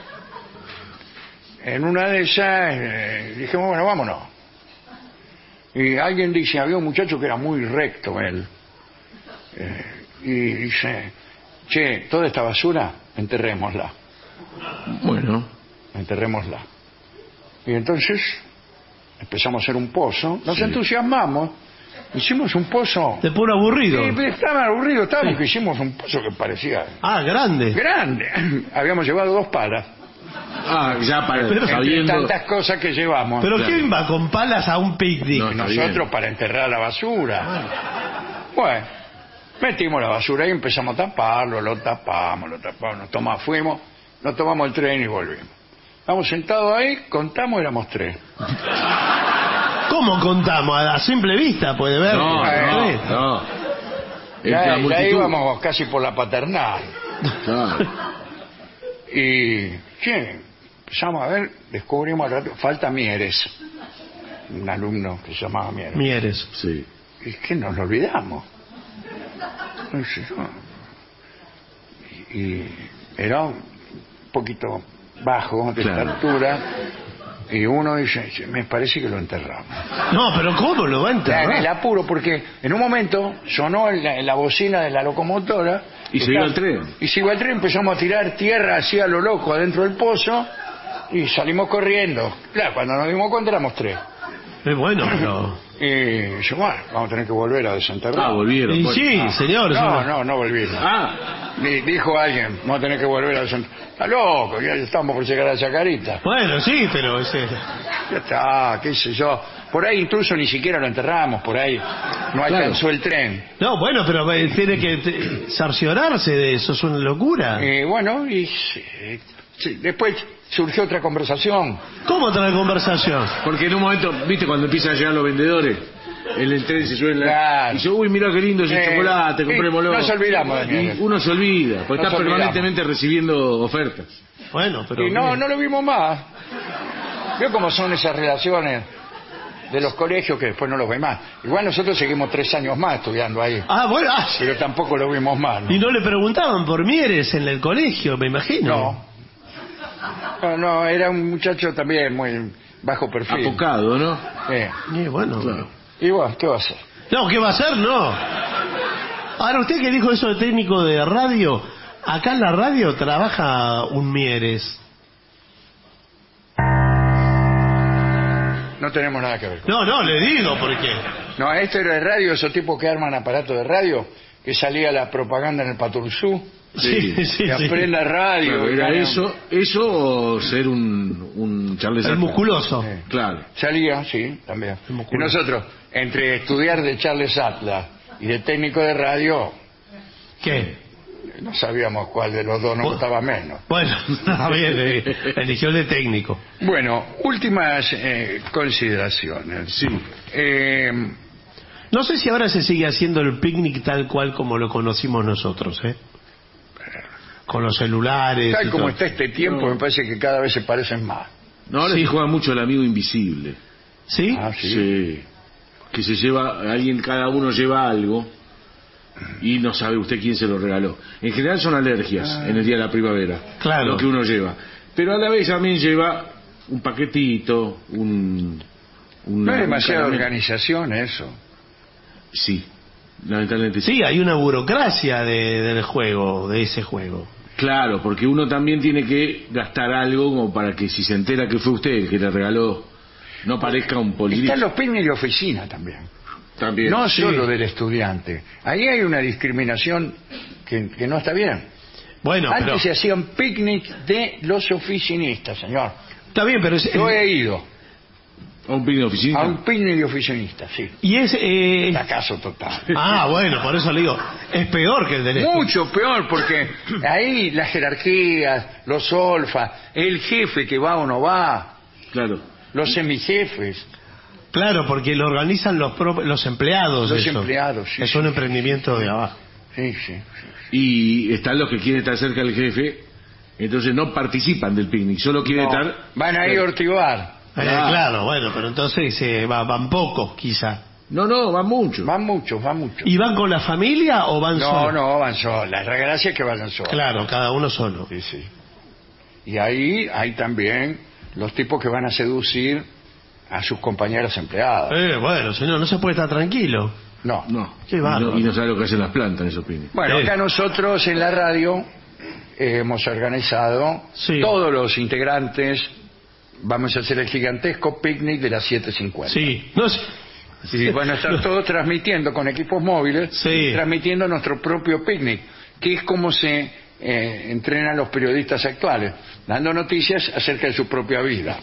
en una de esas, eh, dijimos, bueno, vámonos. Y alguien dice, había un muchacho que era muy recto él. Eh, y dice, che, toda esta basura, enterrémosla. Bueno, enterrémosla. Y entonces empezamos a hacer un pozo, nos Sí. entusiasmamos, hicimos un pozo. De puro aburrido. Sí, pero estaba aburrido, estábamos Sí. que hicimos un pozo que parecía Ah, grande. grande. Habíamos llevado dos palas, ah, ya para Pero- entre sabiendo... tantas cosas que llevamos. Pero Claro. ¿quién va con palas a un picnic? No, Y está nosotros bien. para enterrar la basura. Bueno, metimos la basura y empezamos a taparlo, lo tapamos, lo tapamos, nos tomamos, fuimos, nos tomamos el tren y volvimos. Estamos sentados ahí, contamos, éramos tres. ¿Cómo contamos? A simple vista puede ver. No, no, Sí. no. Entre Ya, la ya multitud. íbamos casi por la paternal. Claro. Y, che, empezamos a ver, descubrimos al rato, falta Mieres, un alumno que se llamaba Mieres. Mieres. Sí. Y es que nos lo olvidamos. No sé yo. Y, y era un poquito bajo de Claro. estatura. Y uno dice, "Che, me parece que lo enterramos. No, pero ¿cómo lo va a Ya, enterrar? en el apuro, porque en un momento sonó en la, en la bocina de la locomotora. Y se iba el tren. Y se iba el tren, empezamos a tirar tierra así a lo loco adentro del pozo y salimos corriendo. Claro, cuando nos dimos cuenta éramos tres. Es bueno, pero... Y yo, bueno, vamos a tener que volver a desenterrar. Ah, volvieron. Y bueno. sí, Ah. señor. eso No, no- no, no volvieron. Ah, Di- Dijo alguien, vamos a tener que volver a desenterrar. Está loco, ya estamos por llegar a Chacarita. Bueno, sí, pero ese... Ya está, qué sé yo. Por ahí incluso ni siquiera lo enterramos, por ahí no alcanzó el tren. No, bueno, pero eh, tiene que te- cerciorarse de eso, es una locura. Eh, bueno, y sí, sí, después surgió otra conversación. ¿Cómo otra conversación? porque en un momento, viste, cuando empiezan a llegar los vendedores, en el tren se suben la... Claro. Y dice, uy, mira qué lindo ese Eh, chocolate, sí, comprémoslo. nos olvidamos de Y mí. uno se olvida, porque Nos está olvidamos. permanentemente recibiendo ofertas. Bueno, pero... Y no, bien. no lo vimos más. Vio cómo son esas relaciones de los colegios que después no los ve más. Igual nosotros seguimos tres años más estudiando ahí, Ah, bueno, ah, pero tampoco lo vimos más. ¿no? y no le preguntaban por Mieres en el colegio, me imagino. No. No, no, era un muchacho también muy bajo perfil. Apocado, ¿no? Eh, Y bueno... Claro. Y bueno, ¿qué va a hacer? No, ¿qué va a hacer? No. Ahora, usted que dijo eso de técnico de radio, acá en la radio trabaja un Mieres. No tenemos nada que ver con No, no, le digo porque... No, esto era de radio, esos tipos que arman aparatos de radio, que salía la propaganda en el Paturzú, Sí, sí, sí. que aprenda radio. Claro, y era gana- eso, eso o ser un, un Charles El Chaplin. musculoso. Sí. Claro. Salía, sí, también. El Y musculoso. nosotros, entre estudiar de Charles Atlas y de técnico de radio, ¿Qué? no sabíamos cuál de los dos nos Bu- gustaba menos. Bueno, está bien, eh, eligió el de técnico. Bueno, últimas eh, consideraciones. Sí. Eh, No sé si ahora se sigue haciendo el picnic tal cual como lo conocimos nosotros, ¿eh? Con los celulares. tal y como todo. está este tiempo, No. me parece que cada vez se parecen más. No, ahora Sí. se juega mucho el amigo invisible. ¿Sí? Ah, sí. Sí. Que se lleva, alguien, cada uno lleva algo y no sabe usted quién se lo regaló. En general son alergias Ah. en el día de la primavera. Claro. Lo que uno lleva. Pero a la vez también lleva un paquetito, un... un No es un demasiada caramelo. organización eso. Sí, lamentablemente sí. Sí, hay una burocracia de- del juego, de ese juego. Claro, porque uno también tiene que gastar algo como para que si se entera que fue usted el que le regaló, no parezca un político. Están los picnics de oficina también. También. No Sí. solo del estudiante. Ahí hay una discriminación que, que no está bien. Bueno, Antes pero... se hacían picnic de los oficinistas, señor. Está bien, pero... Es, Yo he ido ¿A un picnic de oficina? a un picnic de oficinistas, sí. Y es... eh, Fracaso total. Ah, bueno, por eso le digo, es peor que el del... Mucho peor, porque ahí las jerarquías, los olfas, el jefe que va o no va, Claro. los semijefes. Claro, porque lo organizan los pro- los empleados. Los eso. empleados, sí, Es sí, un sí. emprendimiento de abajo. Sí, sí. Y están los que quieren estar cerca del jefe, entonces no participan del picnic, solo quieren No, estar... van a ir a ortigar. Eh, Claro. claro, bueno, pero entonces eh, va- van pocos, quizá. No, no, van mucho. Van muchos, van muchos. ¿Y van con la familia o van No, solos? no, van solas. La gracia es que vayan solos. Claro, cada uno solo. Sí, sí. Y ahí hay también los tipos que van a seducir a sus compañeras empleadas. Eh, bueno, señor, no se puede estar tranquilo. No. No. Qué y bárbaro. no, y no sabe lo que hacen las plantas en esos picnics. Bueno, Sí. acá nosotros en la radio eh, hemos organizado, Sí. todos los integrantes, vamos a hacer el gigantesco picnic de las siete cincuenta. Sí, no sé. Y van a estar todos transmitiendo con equipos móviles, Sí. transmitiendo nuestro propio picnic, que es como se eh, entrenan los periodistas actuales, dando noticias acerca de su propia vida.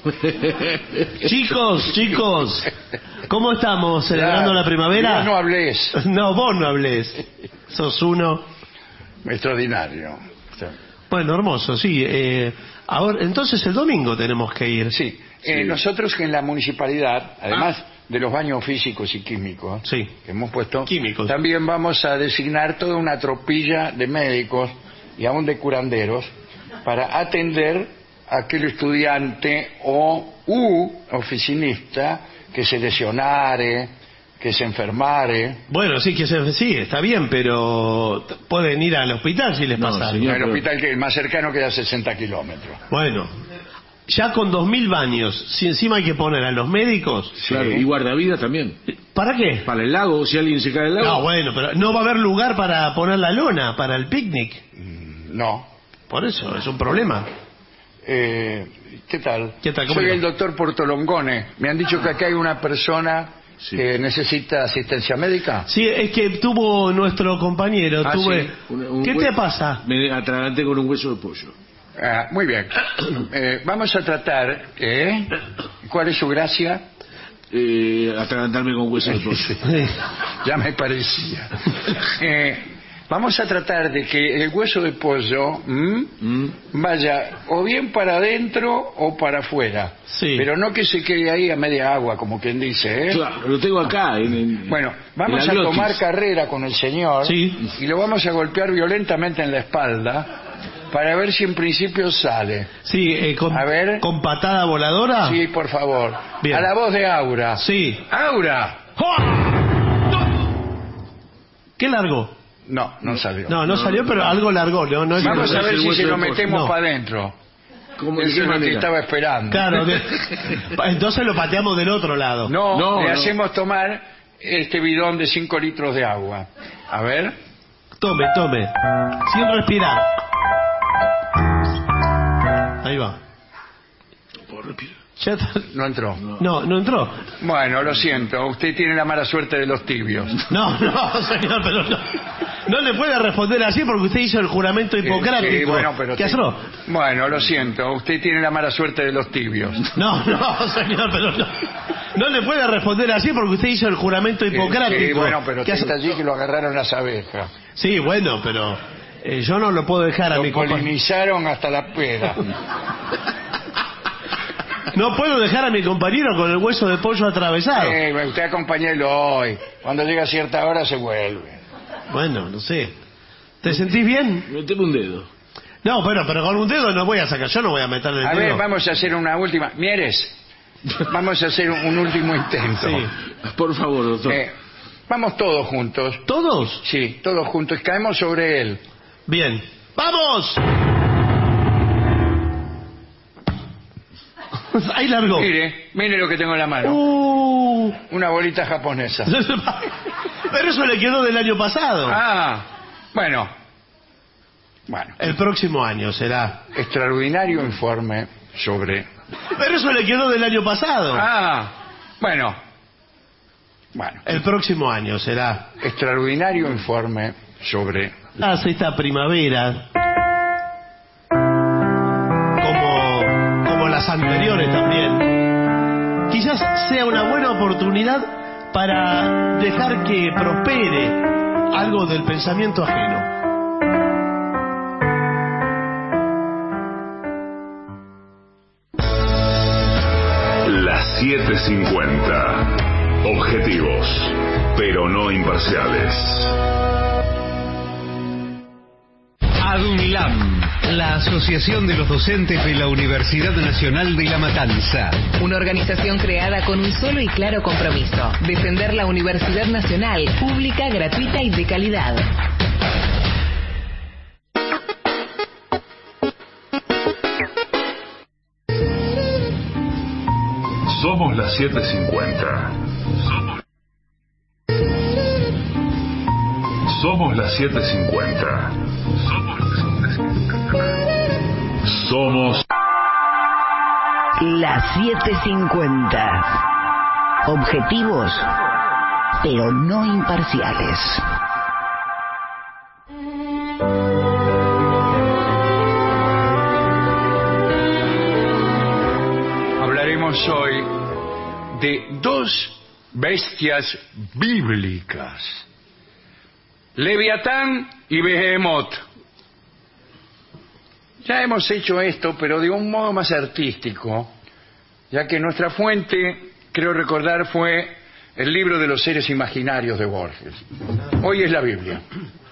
Chicos, chicos, ¿cómo estamos celebrando Ya, la primavera? vos no hables, No, vos no hables. Sos uno. extraordinario. Bueno, hermoso, sí. Eh, ahora, entonces el domingo tenemos que ir. Sí, eh, nosotros en la municipalidad, además de los baños físicos y químicos Sí. que hemos puesto, Químicos. también vamos a designar toda una tropilla de médicos y aún de curanderos para atender a aquel estudiante o u oficinista que se lesionare, que se enfermare. Bueno, sí, que se, sí, está bien, pero t- pueden ir al hospital si les No, pasa algo. señor. El hospital que el más cercano queda a sesenta kilómetros. Bueno, ya con dos mil baños, si encima hay que poner a los médicos, Claro, y guardavidas también. ¿para qué? Para el lago, si alguien se cae del lago. No, bueno, pero no va a haber lugar para poner la lona, para el picnic. No. Por eso, es un problema. Eh, ¿Qué tal? ¿Qué tal? ¿Cómo Soy le va? el doctor Portolongone. Me han dicho que acá hay una persona Sí. que necesita asistencia médica. Sí, es que tuvo nuestro compañero, Ah, tuve... sí. Un- un ¿Qué hue- te pasa? Me atraganté con un hueso de pollo. Ah, muy bien. Eh, vamos a tratar... ¿eh? ¿Cuál es su gracia? Eh, atragantarme con hueso de pollo. Ya me parecía. Eh, vamos a tratar de que el hueso de pollo ¿m? ¿Mm? vaya o bien para adentro o para afuera. Sí. Pero no que se quede ahí a media agua, como quien dice. ¿eh? Claro, lo tengo acá. En, en- Bueno, vamos en a la glotis. tomar carrera con el señor Sí. y lo vamos a golpear violentamente en la espalda para ver si en principio sale. Sí, eh, con, A ver. ¿con patada voladora? Sí, por favor. Bien. A la voz de Aura. Sí. ¡Aura! ¿Qué largo? No, no salió. No, no salió, pero algo largó. No, no es Vamos que- a ver el si hueso se de lo pollo. metemos No. para adentro. ¿Cómo, de Eso qué es lo que manera? estaba esperando. Claro, de- entonces lo pateamos del otro lado. No, No, le no. hacemos tomar este bidón de cinco litros de agua. A ver. Tome, tome. Sin respirar. Ahí va. Por respirar. Ya está. No entró. No, no entró. Bueno, lo siento. Usted tiene la mala suerte de los tibios. No, no, señor, pero no. No le puede responder así porque usted hizo el juramento hipocrático. Sí, bueno, pero ¿Qué te- hace? Bueno, lo siento. Usted tiene la mala suerte de los tibios. No, no, señor, pero no. No le puede responder así porque usted hizo el juramento hipocrático. Sí, bueno, pero ¿Qué hace? está allí que lo agarraron las abejas. Sí, bueno, pero eh, yo no lo puedo dejar a mi Lo compañero. polinizaron hasta la pera. No puedo dejar a mi compañero con el hueso de pollo atravesado. Eh, usted acompáñelo hoy. Cuando llega a cierta hora se vuelve. Bueno, no sé. ¿Te sentís bien? Meteme un dedo. No, pero, pero con un dedo no voy a sacar. Yo no voy a meterle el A dedo. ver, vamos a hacer una última. Mieres, vamos a hacer un, un último intento. Sí. Por favor, doctor. Eh, vamos todos juntos. ¿Todos? Sí, todos juntos. Caemos sobre él. Bien. ¡Vamos! Ahí largó. Mire, mire lo que tengo en la mano. Uh. Una bolita japonesa. Pero eso le quedó del año pasado. Ah, bueno. Bueno, El próximo año será. extraordinario informe sobre... Pero eso le quedó del año pasado. Ah, bueno. Bueno, El próximo año será. extraordinario informe sobre... Hace esta primavera. Como, como las anteriores también. Quizás sea una buena oportunidad para dejar que prospere algo del pensamiento ajeno. Las siete cincuenta. Objetivos, pero no imparciales. ADUNLAM, la Asociación de los Docentes de la Universidad Nacional de La Matanza. Una organización creada con un solo y claro compromiso: defender la Universidad Nacional, pública, gratuita y de calidad. Somos las siete cincuenta. Somos las siete cincuenta. Somos Las siete cincuenta. Objetivos, pero no imparciales. Hablaremos hoy de dos bestias bíblicas. Leviatán y Behemoth. Ya hemos hecho esto, pero de un modo más artístico, ya que nuestra fuente, creo recordar, fue el libro de los seres imaginarios de Borges. Hoy es la Biblia.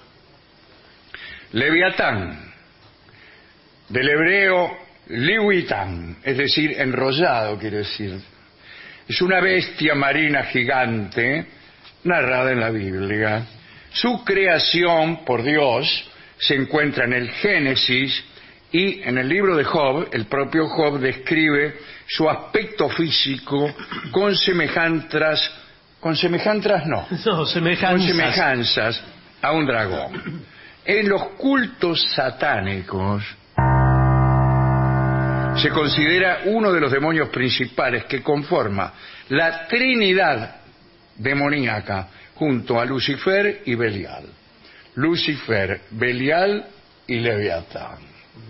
Leviatán, del hebreo Leviatán, es decir, enrollado, quiere decir. Es una bestia marina gigante narrada en la Biblia. Su creación por Dios se encuentra en el Génesis y en el libro de Job. El propio Job describe su aspecto físico con semejanzas, con semejanzas no, No, con semejanzas. semejanzas a un dragón. En los cultos satánicos se considera uno de los demonios principales que conforma la Trinidad demoníaca junto a Lucifer y Belial. Lucifer, Belial y Leviatán.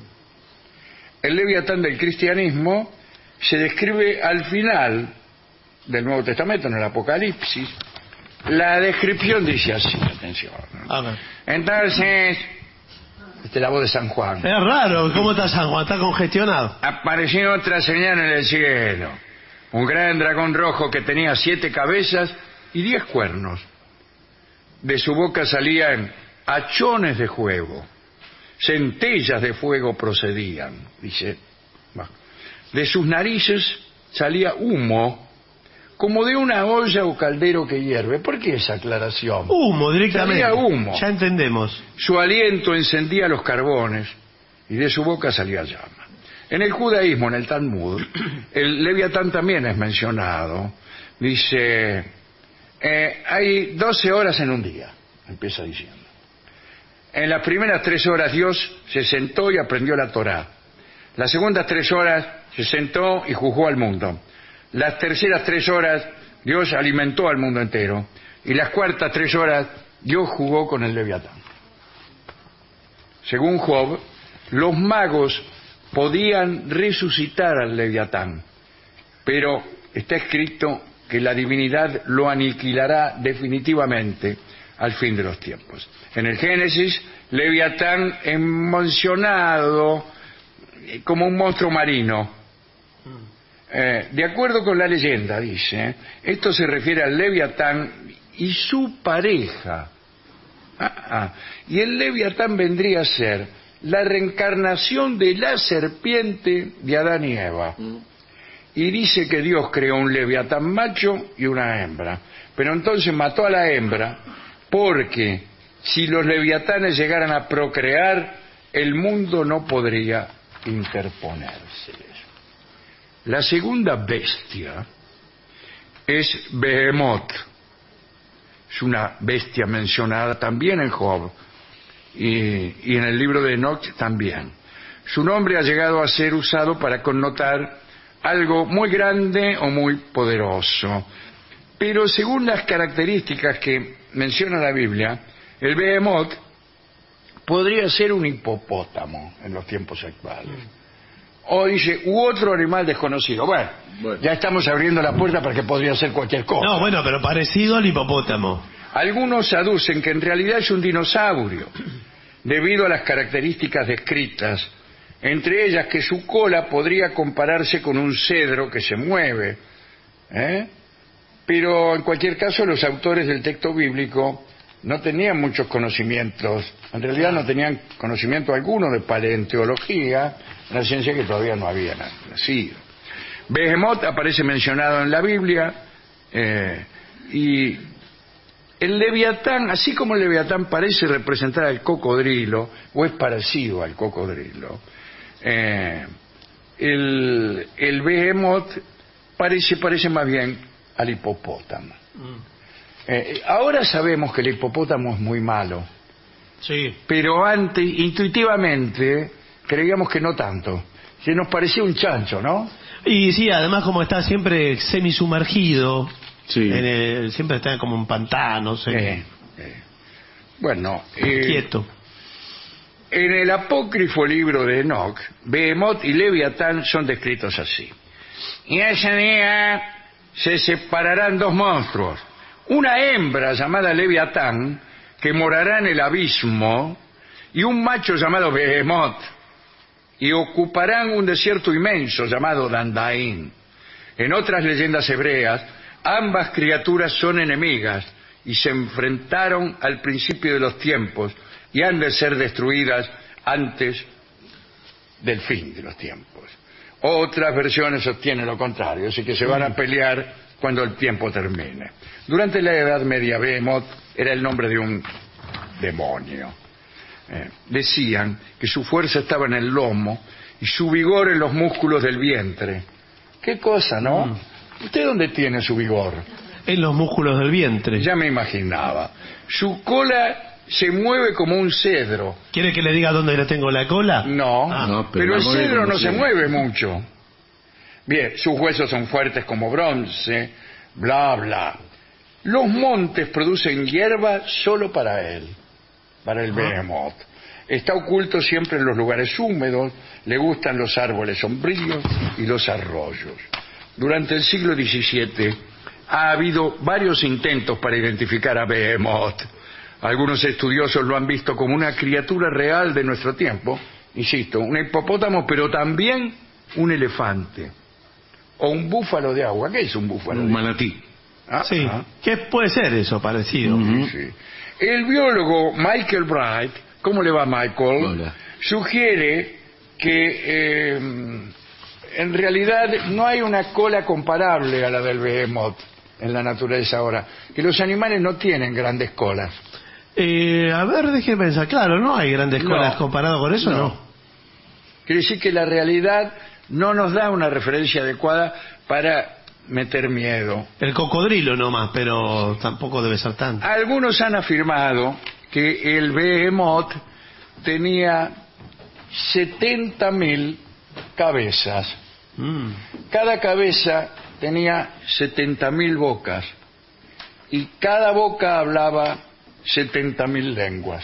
El Leviatán del cristianismo se describe al final del Nuevo Testamento, en el Apocalipsis. La descripción dice así, atención. A ver. Entonces, esta es la voz de San Juan. Es raro, ¿cómo está San Juan? Está congestionado. Apareció otra señal en el cielo. Un gran dragón rojo que tenía siete cabezas y diez cuernos. De su boca salían hachones de fuego. Centellas de fuego procedían, dice. De sus narices salía humo, como de una olla o caldero que hierve. ¿Por qué esa aclaración? Humo, directamente. Salía humo. Ya entendemos. Su aliento encendía los carbones y de su boca salía llama. En el judaísmo, en el Talmud, el Leviatán también es mencionado. Dice, eh, hay doce horas en un día, empieza diciendo. En las primeras tres horas Dios se sentó y aprendió la Torá. Las segundas tres horas se sentó y juzgó al mundo. Las terceras tres horas Dios alimentó al mundo entero. Y las cuartas tres horas Dios jugó con el Leviatán. Según Job, los magos podían resucitar al Leviatán, pero está escrito que la divinidad lo aniquilará definitivamente al fin de los tiempos. En el Génesis, Leviatán es mencionado como un monstruo marino. Eh, de acuerdo con la leyenda, dice, esto se refiere al Leviatán y su pareja. Ah, ah. Y el Leviatán vendría a ser la reencarnación de la serpiente de Adán y Eva. Y dice que Dios creó un Leviatán macho y una hembra. Pero entonces mató a la hembra porque si los leviatanes llegaran a procrear, el mundo no podría interponerse. La segunda bestia es Behemoth. Es una bestia mencionada también en Job y, y en el libro de Enoch también. Su nombre ha llegado a ser usado para connotar algo muy grande o muy poderoso. Pero según las características que menciona la Biblia, el Behemoth podría ser un hipopótamo en los tiempos actuales. O dice, u otro animal desconocido. Bueno, bueno, ya estamos abriendo la puerta para que podría ser cualquier cosa. No, bueno, pero parecido al hipopótamo. Algunos aducen que en realidad es un dinosaurio, debido a las características descritas, entre ellas que su cola podría compararse con un cedro que se mueve. ¿Eh? Pero en cualquier caso los autores del texto bíblico no tenían muchos conocimientos, en realidad no tenían conocimiento alguno de paleontología, una ciencia que todavía no había nacido. Behemoth aparece mencionado en la Biblia, eh, y el Leviatán, así como el Leviatán parece representar al cocodrilo, o es parecido al cocodrilo, eh, el, el Behemoth parece, parece más bien al hipopótamo. Mm. Eh, ahora sabemos que el hipopótamo es muy malo. Sí. Pero antes, intuitivamente, creíamos que no tanto. Se nos parecía un chancho, ¿no? Y sí, además como está siempre semisumergido, sí. en el, siempre está como un pantano, semi... eh, eh. Bueno, eh, quieto. En el apócrifo libro de Enoch, Behemoth y Leviatán son descritos así. Y ese día se separarán dos monstruos. Una hembra llamada Leviatán, que morará en el abismo, y un macho llamado Behemoth, y ocuparán un desierto inmenso llamado Dandaín. En otras leyendas hebreas, ambas criaturas son enemigas y se enfrentaron al principio de los tiempos y han de ser destruidas antes del fin de los tiempos. Otras versiones sostienen lo contrario, así que se van a pelear cuando el tiempo termine. Durante la Edad Media, Behemoth era el nombre de un demonio. Eh, decían que su fuerza estaba en el lomo y su vigor en los músculos del vientre. ¿Qué cosa, no? Mm. ¿Usted dónde tiene su vigor? En los músculos del vientre. Ya me imaginaba. Su cola se mueve como un cedro. ¿Quiere que le diga dónde le tengo la cola? No, Ah, no, pero, pero el la mueve cedro como no se cedro. mueve mucho. Bien, sus huesos son fuertes como bronce, bla, bla. Los montes producen hierba solo para él, para el behemoth. Está oculto siempre en los lugares húmedos, le gustan los árboles sombríos y los arroyos. Durante el siglo diecisiete ha habido varios intentos para identificar a Behemoth. Algunos estudiosos lo han visto como una criatura real de nuestro tiempo, insisto, un hipopótamo, pero también un elefante. O un búfalo de agua. ¿Qué es un búfalo? Un de manatí. Ah, Sí. ah. ¿Qué puede ser eso parecido? Ujú. Sí. El biólogo Michael Bright, ¿cómo le va, Michael? Hola. Sugiere que eh, en realidad no hay una cola comparable a la del behemoth en la naturaleza ahora, que los animales no tienen grandes colas. Eh, a ver, déjeme pensar. Claro, no hay grandes No. colas comparado con eso, No. no. Quiere decir que la realidad no nos da una referencia adecuada para meter miedo. El cocodrilo nomás, pero tampoco debe ser tanto. Algunos han afirmado que el behemoth tenía setenta mil cabezas. Mm. Cada cabeza tenía setenta mil bocas y cada boca hablaba setenta mil lenguas.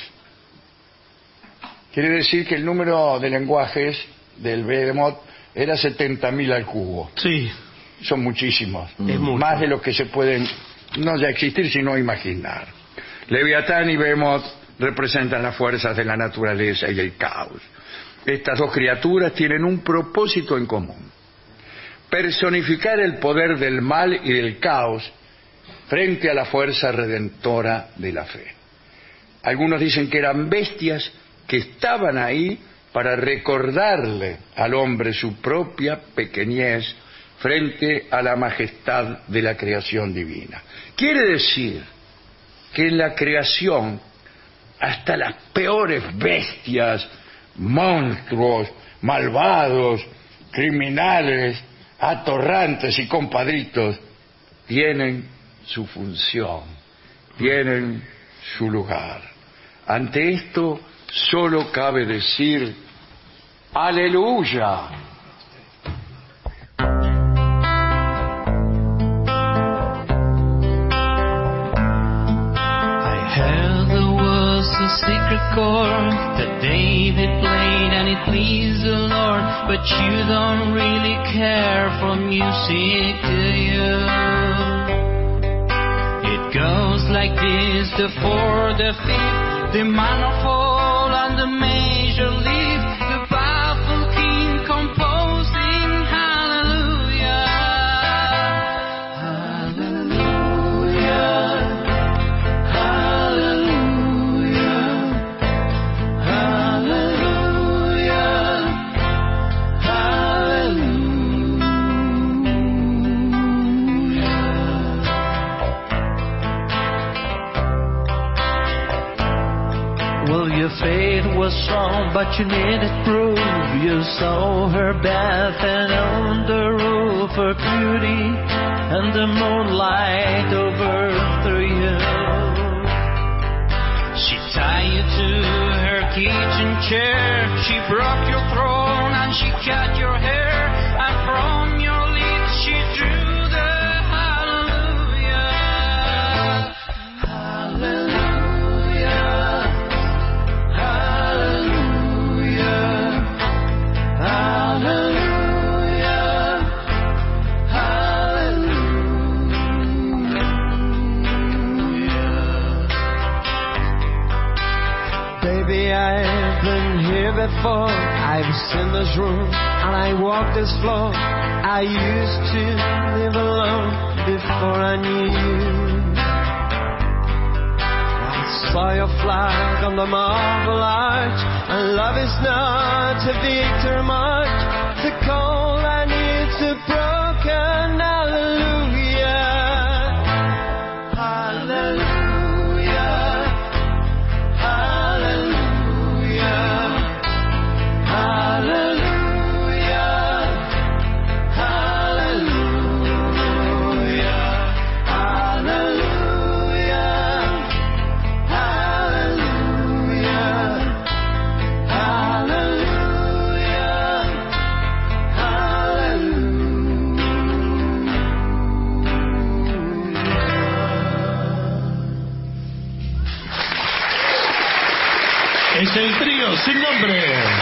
Quiere decir que el número de lenguajes del behemoth era setenta mil al cubo. Sí. Son muchísimos, Es mucho. más de los que se pueden no ya existir sino imaginar. Leviatán y Behemoth representan las fuerzas de la naturaleza y el caos. Estas dos criaturas tienen un propósito en común: personificar el poder del mal y del caos frente a la fuerza redentora de la fe. Algunos dicen que eran bestias que estaban ahí para recordarle al hombre su propia pequeñez frente a la majestad de la creación divina. Quiere decir que en la creación hasta las peores bestias, monstruos, malvados, criminales, atorrantes y compadritos tienen su función, tienen su lugar. Ante esto solo cabe decir ¡aleluya! There was a secret chord that David played and it pleased the Lord, but you don't really care for music, do you? It goes like this: the fourth, the fifth, the minor fall and the major lift, the powerful king composing hallelujah, hallelujah. Your faith was strong, but you needed proof. You saw her bath and on the roof her beauty, and the moonlight overthrew you. She tied you to her kitchen chair. She broke your throne and she cut your hair, and from your lips she drew the hallelujah, hallelujah. I've been here before. I've seen this room and I walked this floor. I used to live alone before I knew you. I saw your flag on the marble arch, and love is not a victor march. The cold I need to broken. Hallelujah, hallelujah. Hallelujah. Es el trío sin nombre.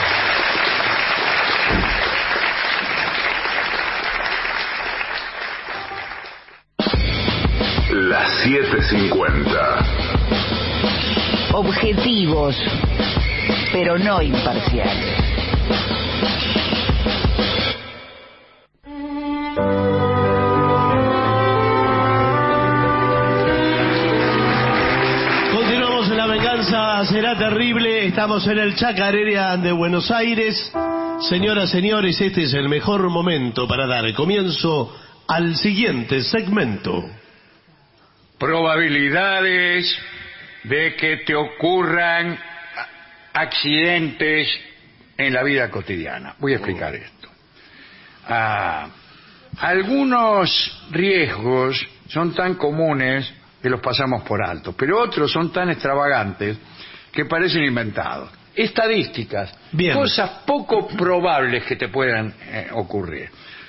Las siete cincuenta. Objetivos, pero no imparciales. Continuamos en La Venganza Será Terrible. Estamos en el Chacarera de Buenos Aires. Señoras, señores, este es el mejor momento para dar comienzo al siguiente segmento. Probabilidades de que te ocurran accidentes en la vida cotidiana. Voy a explicar esto. Ah, algunos riesgos son tan comunes que los pasamos por alto, pero otros son tan extravagantes que parecen inventados. Estadísticas, Bien. Cosas poco probables que te puedan eh, ocurrir.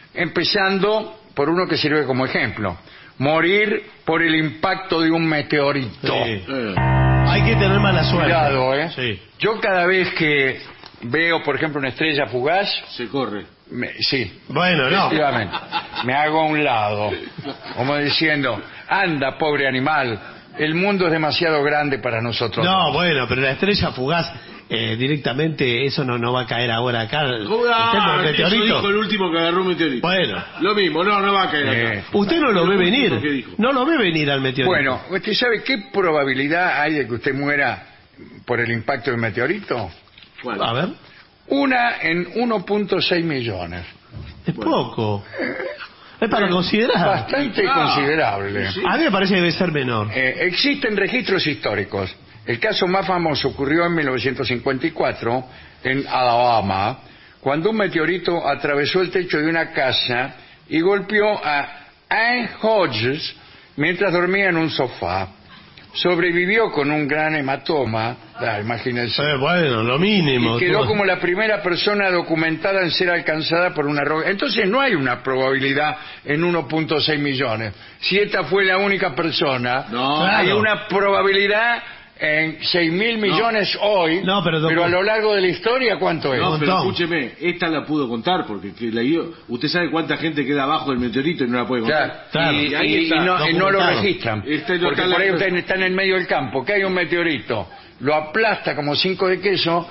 Empezando por uno que sirve como ejemplo: morir por el impacto de un meteorito. Sí. Eh. Hay que tener mala suerte. Cuidado, ¿eh? Sí. Yo cada vez que veo, por ejemplo, una estrella fugaz, Se corre. me- sí, Bueno, no. efectivamente, me hago a un lado, como diciendo, anda, pobre animal, el mundo es demasiado grande para nosotros. No, bueno, pero la estrella fugaz, eh, directamente, eso no, no va a caer ahora acá. El Ah, tema del eso meteorito. dijo el último que agarró un meteorito. Bueno, Lo mismo, no, no va a caer Eh, acá. usted no lo ve Lo último venir. que dijo. No lo ve venir al meteorito. Bueno, ¿usted sabe qué probabilidad hay de que usted muera por el impacto del meteorito? ¿Cuál? A ver, Una en uno punto seis millones. es poco. Es para considerar. Bastante Ah, considerable. sí. A mí me parece que debe ser menor. Eh, existen registros históricos. El caso más famoso ocurrió en mil novecientos cincuenta y cuatro en Alabama, cuando un meteorito atravesó el techo de una casa y golpeó a Anne Hodges mientras dormía en un sofá. Sobrevivió con un gran hematoma, ah, imagínense, Eh, bueno, lo mínimo. y quedó Todo. como la primera persona documentada en ser alcanzada por una roca. Entonces no hay una probabilidad en uno punto seis millones. Si esta fue la única persona, No, hay claro. una probabilidad en seis mil millones hoy, No, pero, doctor- a lo largo de la historia, ¿cuánto es? No, Un pero montón. escúcheme, esta la pudo contar porque que la dio- usted sabe cuánta gente queda abajo del meteorito y no la puede contar. Claro, Claro. y, Y ahí y- está, y no, y no lo documentado. registran. Este no porque está por ahí la- usted está en el medio del campo, que hay un meteorito, lo aplasta como cinco de queso,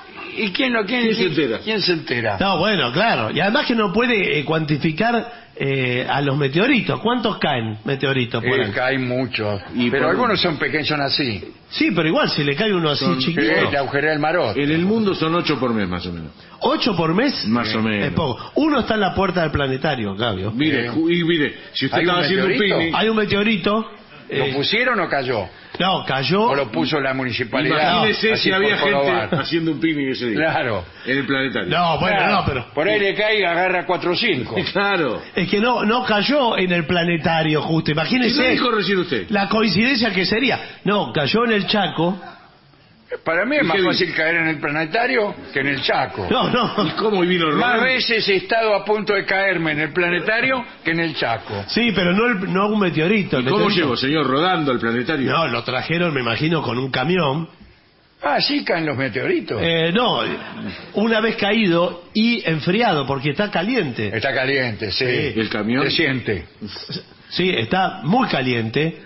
¿y quién, lo, quién, ¿Quién se entera? ¿Quién se entera? No, bueno, claro. Y además que no puede eh, cuantificar eh, a los meteoritos. ¿Cuántos caen meteoritos por Eh, ahí? caen muchos, Y pero por- algunos son pequeños, son así. Sí, pero igual si le cae uno así Son- chiquito. Eh, la agujerea del marot. En el mundo son ocho por mes más o menos. ¿Ocho por mes? Más o menos. Es poco. Uno está en la puerta del planetario, Gabio. Mire, Eh, ju- y mire, si usted ¿hay un estaba haciendo un meteorito? picnic, Hay un meteorito. ¿Lo eh, pusieron o cayó? no, cayó. ¿O lo puso la municipalidad? imagínese Así si había por gente probar. haciendo un picnic ese día. Claro. En el planetario. No, bueno, Claro. no, pero. Por ahí le cae y agarra cuatro o cinco. Claro. Es que no, no cayó en el planetario, justo. ¿Qué Imagínese dijo recién usted? la coincidencia que sería. No, cayó en el Chaco. Para mí es ¿Y más qué fácil caer en el planetario que en el Chaco. No, ¿Y no. cómo vino Más rodando? veces he estado a punto de caerme en el planetario que en el Chaco. Sí, pero no, el- no un meteorito. el ¿Cómo meteorito- llegó, señor, rodando al planetario? No, lo trajeron, me imagino, con un camión. Ah, sí caen los meteoritos. Eh, no, una vez caído y enfriado, porque está caliente. Está caliente, sí. ¿El camión? Se siente. Sí, está muy caliente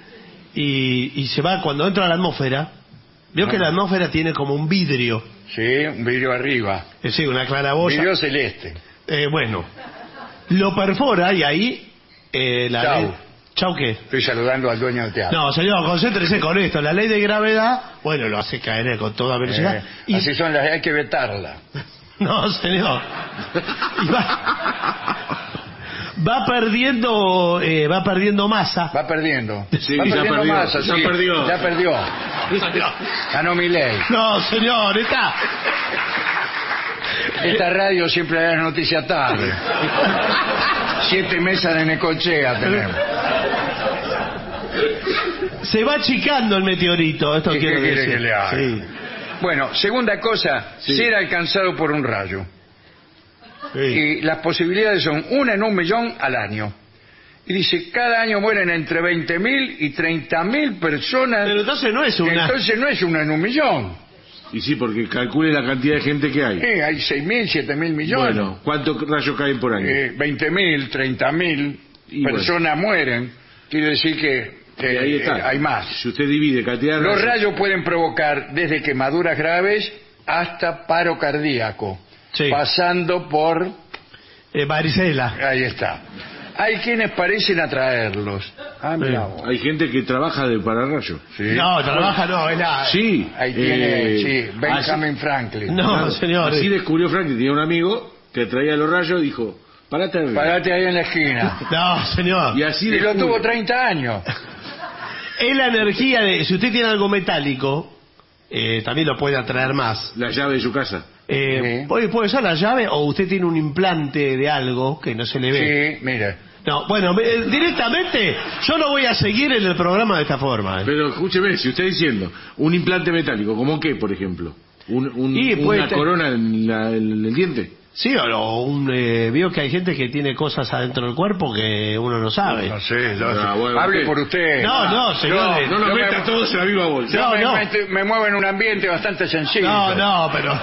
y, y se va cuando entra a la atmósfera. Vio que la atmósfera tiene como un vidrio, Sí, un vidrio arriba. es decir, una claraboya. Vidrio celeste. Eh, bueno, lo perfora y ahí eh, la Chau. ley... ¿Chau qué? Estoy saludando al dueño del teatro. No, señor, concéntrese con esto. La ley de gravedad, bueno, lo hace caer con toda velocidad. Eh, y... Así son las, hay que vetarla. No, señor. Y va, va perdiendo, eh, va perdiendo masa. Va perdiendo. Sí, va ya perdiendo perdió, masa, ya sí. perdió. Ya perdió. Ganó mi ley. No, señor, está. Esta radio siempre da la noticia tarde. Siete mesas de Necochea tenemos. Se va achicando el meteorito, esto ¿Y qué quiero quiere decir. que le haga? Sí. Bueno, segunda cosa, Sí. ser alcanzado por un rayo. Sí. Y las posibilidades son una en un millón al año. Y dice, cada año mueren entre veinte mil y treinta mil personas. Pero entonces no es una... Entonces no es una en un millón. Y sí, porque calcule la cantidad de gente que hay. Sí, hay seis mil, siete mil millones. Bueno, ¿cuántos rayos caen por año? Eh, veinte mil, treinta mil personas bueno. mueren. Quiere decir que, que ahí está. Eh, hay más. Si usted divide cantidad de Los rayos... rayos pueden provocar desde quemaduras graves hasta paro cardíaco, sí. pasando por... Eh, varicela. Ahí está. Hay quienes parecen atraerlos. Ah, mira vos. Hay gente que trabaja de pararrayos. ¿Sí? No, trabaja no, es la... Sí. Ahí tiene, eh, sí, Benjamin así, Franklin. No, claro, señor. Así descubrió Franklin. Tenía un amigo que traía los rayos y dijo, parate ahí. Parate ahí en la esquina. No, señor. Y así Y lo descubre. tuvo treinta años. Es la energía de... Si usted tiene algo metálico, eh, también lo puede atraer más. La llave de su casa. Eh, Sí. puede, puede ser la llave o usted tiene un implante de algo que no se le ve. Sí, mira. No, bueno, eh, directamente yo no voy a seguir en el programa de esta forma. ¿eh? Pero escúcheme, si usted diciendo un implante metálico, ¿como qué, por ejemplo? Un, un, Y puede ¿Una ter- corona en, la- en el diente? Sí, o no, un, eh, veo que hay gente que tiene cosas adentro del cuerpo que uno no sabe. No sé, no Ah, sé. bueno, Hable usted- por usted. No, no, señores. No yo nos me- meta todos en la misma bolsa. Yo No, me, no. me- me muevo en un ambiente bastante sencillo. No, no, pero...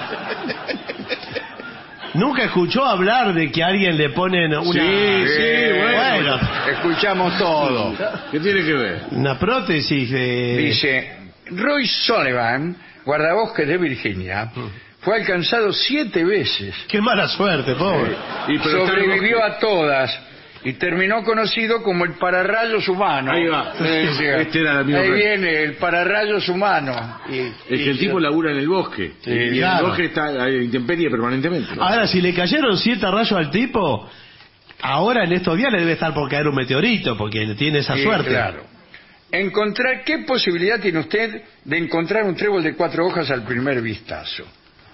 ¿Nunca escuchó hablar de que a alguien le ponen una... Sí, sí, bueno. Escuchamos todo. ¿Qué tiene que ver? Una prótesis de... Dice, Roy Sullivan, guardabosques de Virginia, fue alcanzado siete veces. Qué mala suerte, pobre. Y pero Sobrevivió a todas y terminó conocido como el pararrayos humano. Ahí va. Sí, sí. Este era la misma Ahí frase. viene el pararrayos humano. Y, Es y- que el tipo labura en el bosque. Sí, y claro. el bosque está a intemperie permanentemente. Ahora, si le cayeron siete rayos al tipo, ahora en estos días le debe estar por caer un meteorito, porque tiene esa Sí, suerte. claro. Encontrar, ¿qué posibilidad tiene usted de encontrar un trébol de cuatro hojas al primer vistazo?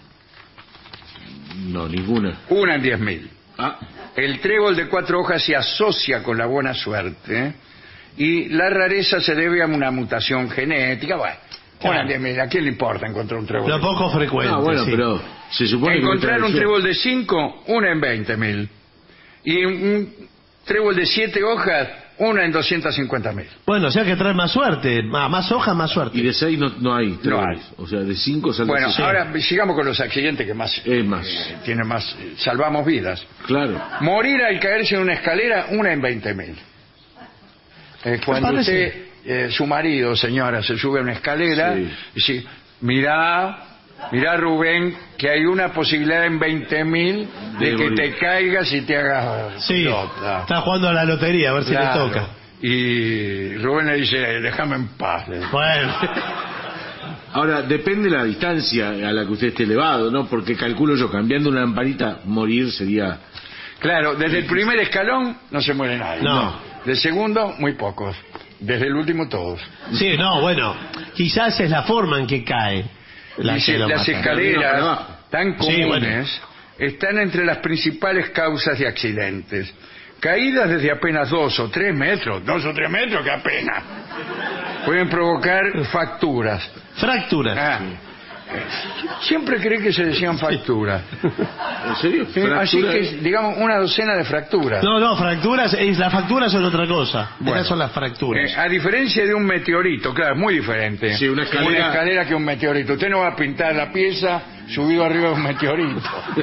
No, ninguna. Una en diez mil. Ah, El trébol de cuatro hojas se asocia con la buena suerte, ¿eh? Y la rareza se debe a una mutación genética. Bueno, Claro. una en diez mil. ¿A quién le importa encontrar un trébol? Lo de- poco frecuente. ah, bueno, sí. pero se supone que... Encontrar no un trae trébol de cinco, una en veinte mil. Y un, un trébol de siete hojas, una en doscientos cincuenta mil. Bueno, o sea que trae más suerte. Más, más hojas, más suerte. Y de seis no, no hay. No tréboles. hay. O sea, de cinco sale Bueno, seis. ahora sigamos con los accidentes que más... Es más. eh, tiene más... eh, salvamos vidas. Claro. Morir al caerse en una escalera, una en veinte mil. Eh, cuando parece? usted, eh, su marido, señora, se sube a una escalera, Sí. y dice, mirá, mirá Rubén, que hay una posibilidad en veinte mil de De que morir. te caigas y te hagas Sí, pelota. está jugando a la lotería, a ver si Claro. le toca. Y Rubén le dice, déjame en paz. le dice. Bueno, Ahora, depende la distancia a la que usted esté elevado, ¿no? Porque calculo yo, cambiando una lamparita, morir sería... Claro, desde el primer escalón no se muere nadie. No. Del segundo, muy pocos. Desde el último, todos. sí, no, bueno, quizás es la forma en que cae. La Dice, que lo las mata. Para escaleras abajo. tan Sí, comunes bueno. están entre las principales causas de accidentes. Caídas desde apenas dos o tres metros, dos o tres metros que apenas, pueden provocar fracturas. Fracturas. Ah, siempre creí que se decían fracturas. ¿En serio? Sí, así Fractura- que, digamos, una docena de fracturas. No, no, fracturas, es, las fracturas son otra cosa. Bueno. Esas son las fracturas. Eh, a diferencia de un meteorito, claro, es muy diferente. Sí, una escalera- Una escalera que un meteorito. Usted no va a pintar la pieza subido arriba de un meteorito.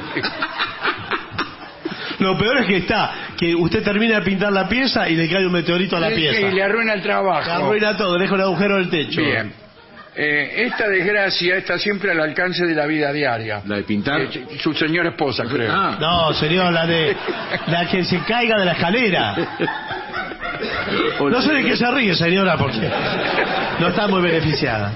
Lo peor es que está, que usted termina de pintar la pieza y le cae un meteorito a la Sí, pieza. y le arruina el trabajo. Le arruina todo, deja un agujero en el techo. Bien. Eh, esta desgracia está siempre al alcance de la vida diaria. La de pintar. Eh, su señora esposa, creo. Ah, No, señor, la de la que se caiga de la escalera. No sé de qué se ríe, señora, porque no está muy beneficiada.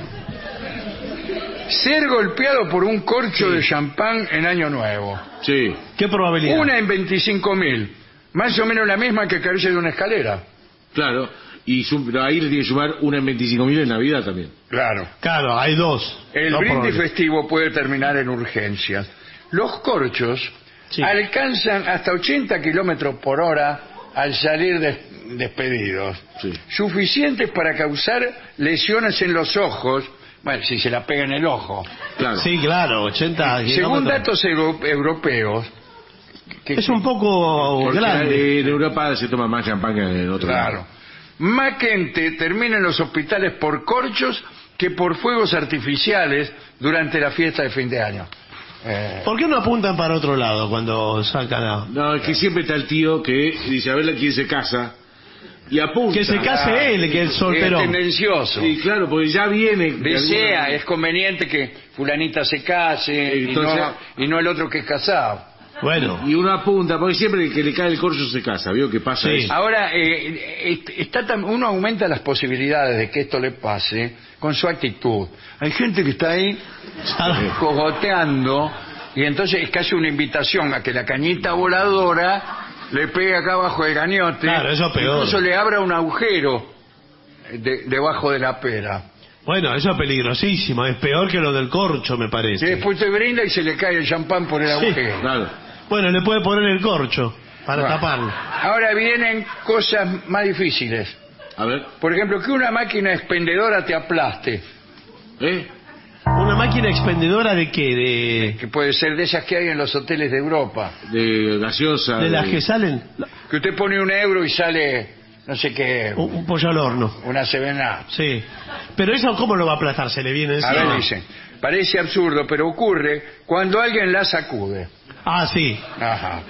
Ser golpeado por un corcho de champán en Año Nuevo. sí. ¿Qué probabilidad? Una en veinticinco mil. Más o menos la misma que caerse de una escalera. Claro. Y su- pero ahí le tiene que sumar una en veinticinco mil en Navidad también. Claro. Claro, hay dos. El No brindis probabilidad. festivo puede terminar en urgencias. Los corchos Sí. alcanzan hasta ochenta kilómetros por hora al salir des- despedidos. Sí. Suficientes para causar lesiones en los ojos. Bueno, si se la pega en el ojo. Claro. Sí, claro, ochenta Según kilómetros. datos euro- europeos. que- Es un poco Porque grande. en Europa se toma más champán que en otro Claro. Más gente termina en los hospitales por corchos que por fuegos artificiales durante la fiesta de fin de año. Eh, ¿Por qué no apuntan para otro lado cuando sacan a... No, es que siempre está el tío que dice a ver quién se casa y apunta. Que se case ah, él, que es es solterón. tendencioso. Y claro, porque ya viene. Desea, alguna... es conveniente que fulanita se case Entonces... y, no, y no el otro que es casado. Bueno. Y uno apunta, porque siempre el que le cae el corcho se casa, ¿vio que pasa Sí. eso? Ahora, eh, est- está tam- uno aumenta las posibilidades de que esto le pase con su actitud. Hay gente que está ahí cogoteando y entonces es casi una invitación a que la cañita voladora le pegue acá abajo del gañote. Claro, eso es peor. Incluso le abra un agujero de- debajo de la pera. Bueno, eso es peligrosísimo. Es peor que lo del corcho, me Y parece. después te brinda y se le cae el champán por el Sí. agujero. Claro. Bueno, le puede poner el corcho para Bueno. taparlo. Ahora vienen cosas más difíciles. A ver, Por ejemplo, que una máquina expendedora te aplaste. ¿eh? ¿Una máquina expendedora de qué? De, Que puede ser de esas que hay en los hoteles de Europa. De gaseosa. de las que salen... Que usted pone un euro y sale, no sé qué, Un, un pollo al horno. una sevena. Sí. Pero eso, ¿cómo lo va a aplastar? ¿Se le viene A encima? ver, dicen. Parece absurdo, pero ocurre cuando alguien la sacude. Ah, sí. Ajá.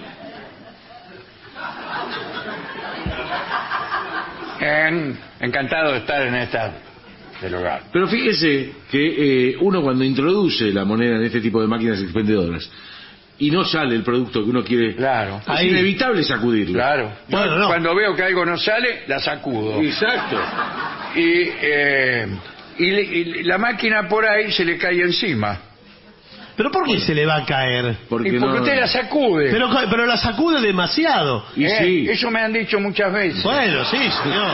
En- encantado de estar en esta del hogar. Pero fíjese que eh, uno cuando introduce la moneda en este tipo de máquinas expendedoras y no sale el producto que uno quiere, Claro. es Ahí. inevitable sacudirlo. Claro. Yo Bueno, no. cuando veo que algo no sale, la sacudo. Exacto. Y, eh, y le- y la máquina por ahí se le cae encima. ¿Pero por qué se le va a caer? Porque, Y porque no... usted la sacude. Pero, pero la sacude demasiado. Y Eh, sí. Eso me han dicho muchas veces. Bueno, sí, señor.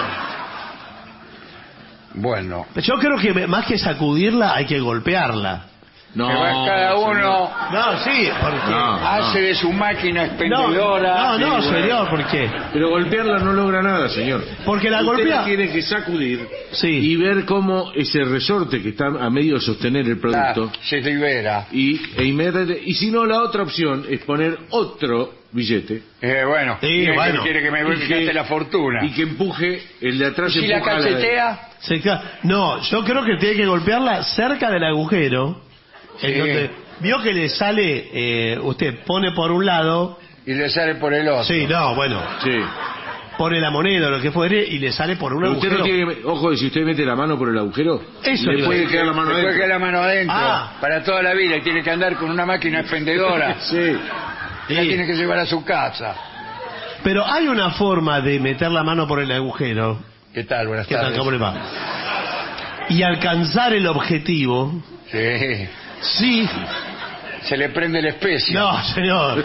Bueno, Yo creo que me- más que sacudirla, hay que golpearla. No, que va cada uno No, sí, porque... No. hace de su máquina No, expendedora. no, no, Sí, bueno. señor, ¿por qué? Pero golpearla no logra nada, señor. Porque la Usted golpea... tiene que sacudir Sí. y ver cómo ese resorte que está a medio de sostener el producto Ah, se libera. y, e inmediatamente- y si no, la otra opción es poner otro billete Eh, bueno, Sí, quiere, bueno. quiere que me Y gaste que- la fortuna. y que empuje el de atrás. ¿Y si la empuja a cachetea? Se ca- No, yo creo que tiene que golpearla cerca del agujero. Sí. En donde vio que le sale, eh, usted pone por un lado, Y le sale por el otro. sí, no, bueno, Sí. pone la moneda o lo que fuere y le sale por un Pero usted agujero. no tiene que- ojo, si usted mete la mano por el agujero, Eso le le puede iba a quedar la mano Después adentro. queda la mano adentro. Ah. Para toda la vida. Y tiene que andar con una máquina expendedora. Sí. Y la tiene que llevar a su casa. Pero hay una forma de meter la mano por el agujero. ¿Qué tal? Buenas ¿Qué tal? tardes. ¿Cómo le va? Y alcanzar el objetivo. Sí. Sí. Se le prende la especie. No, señor.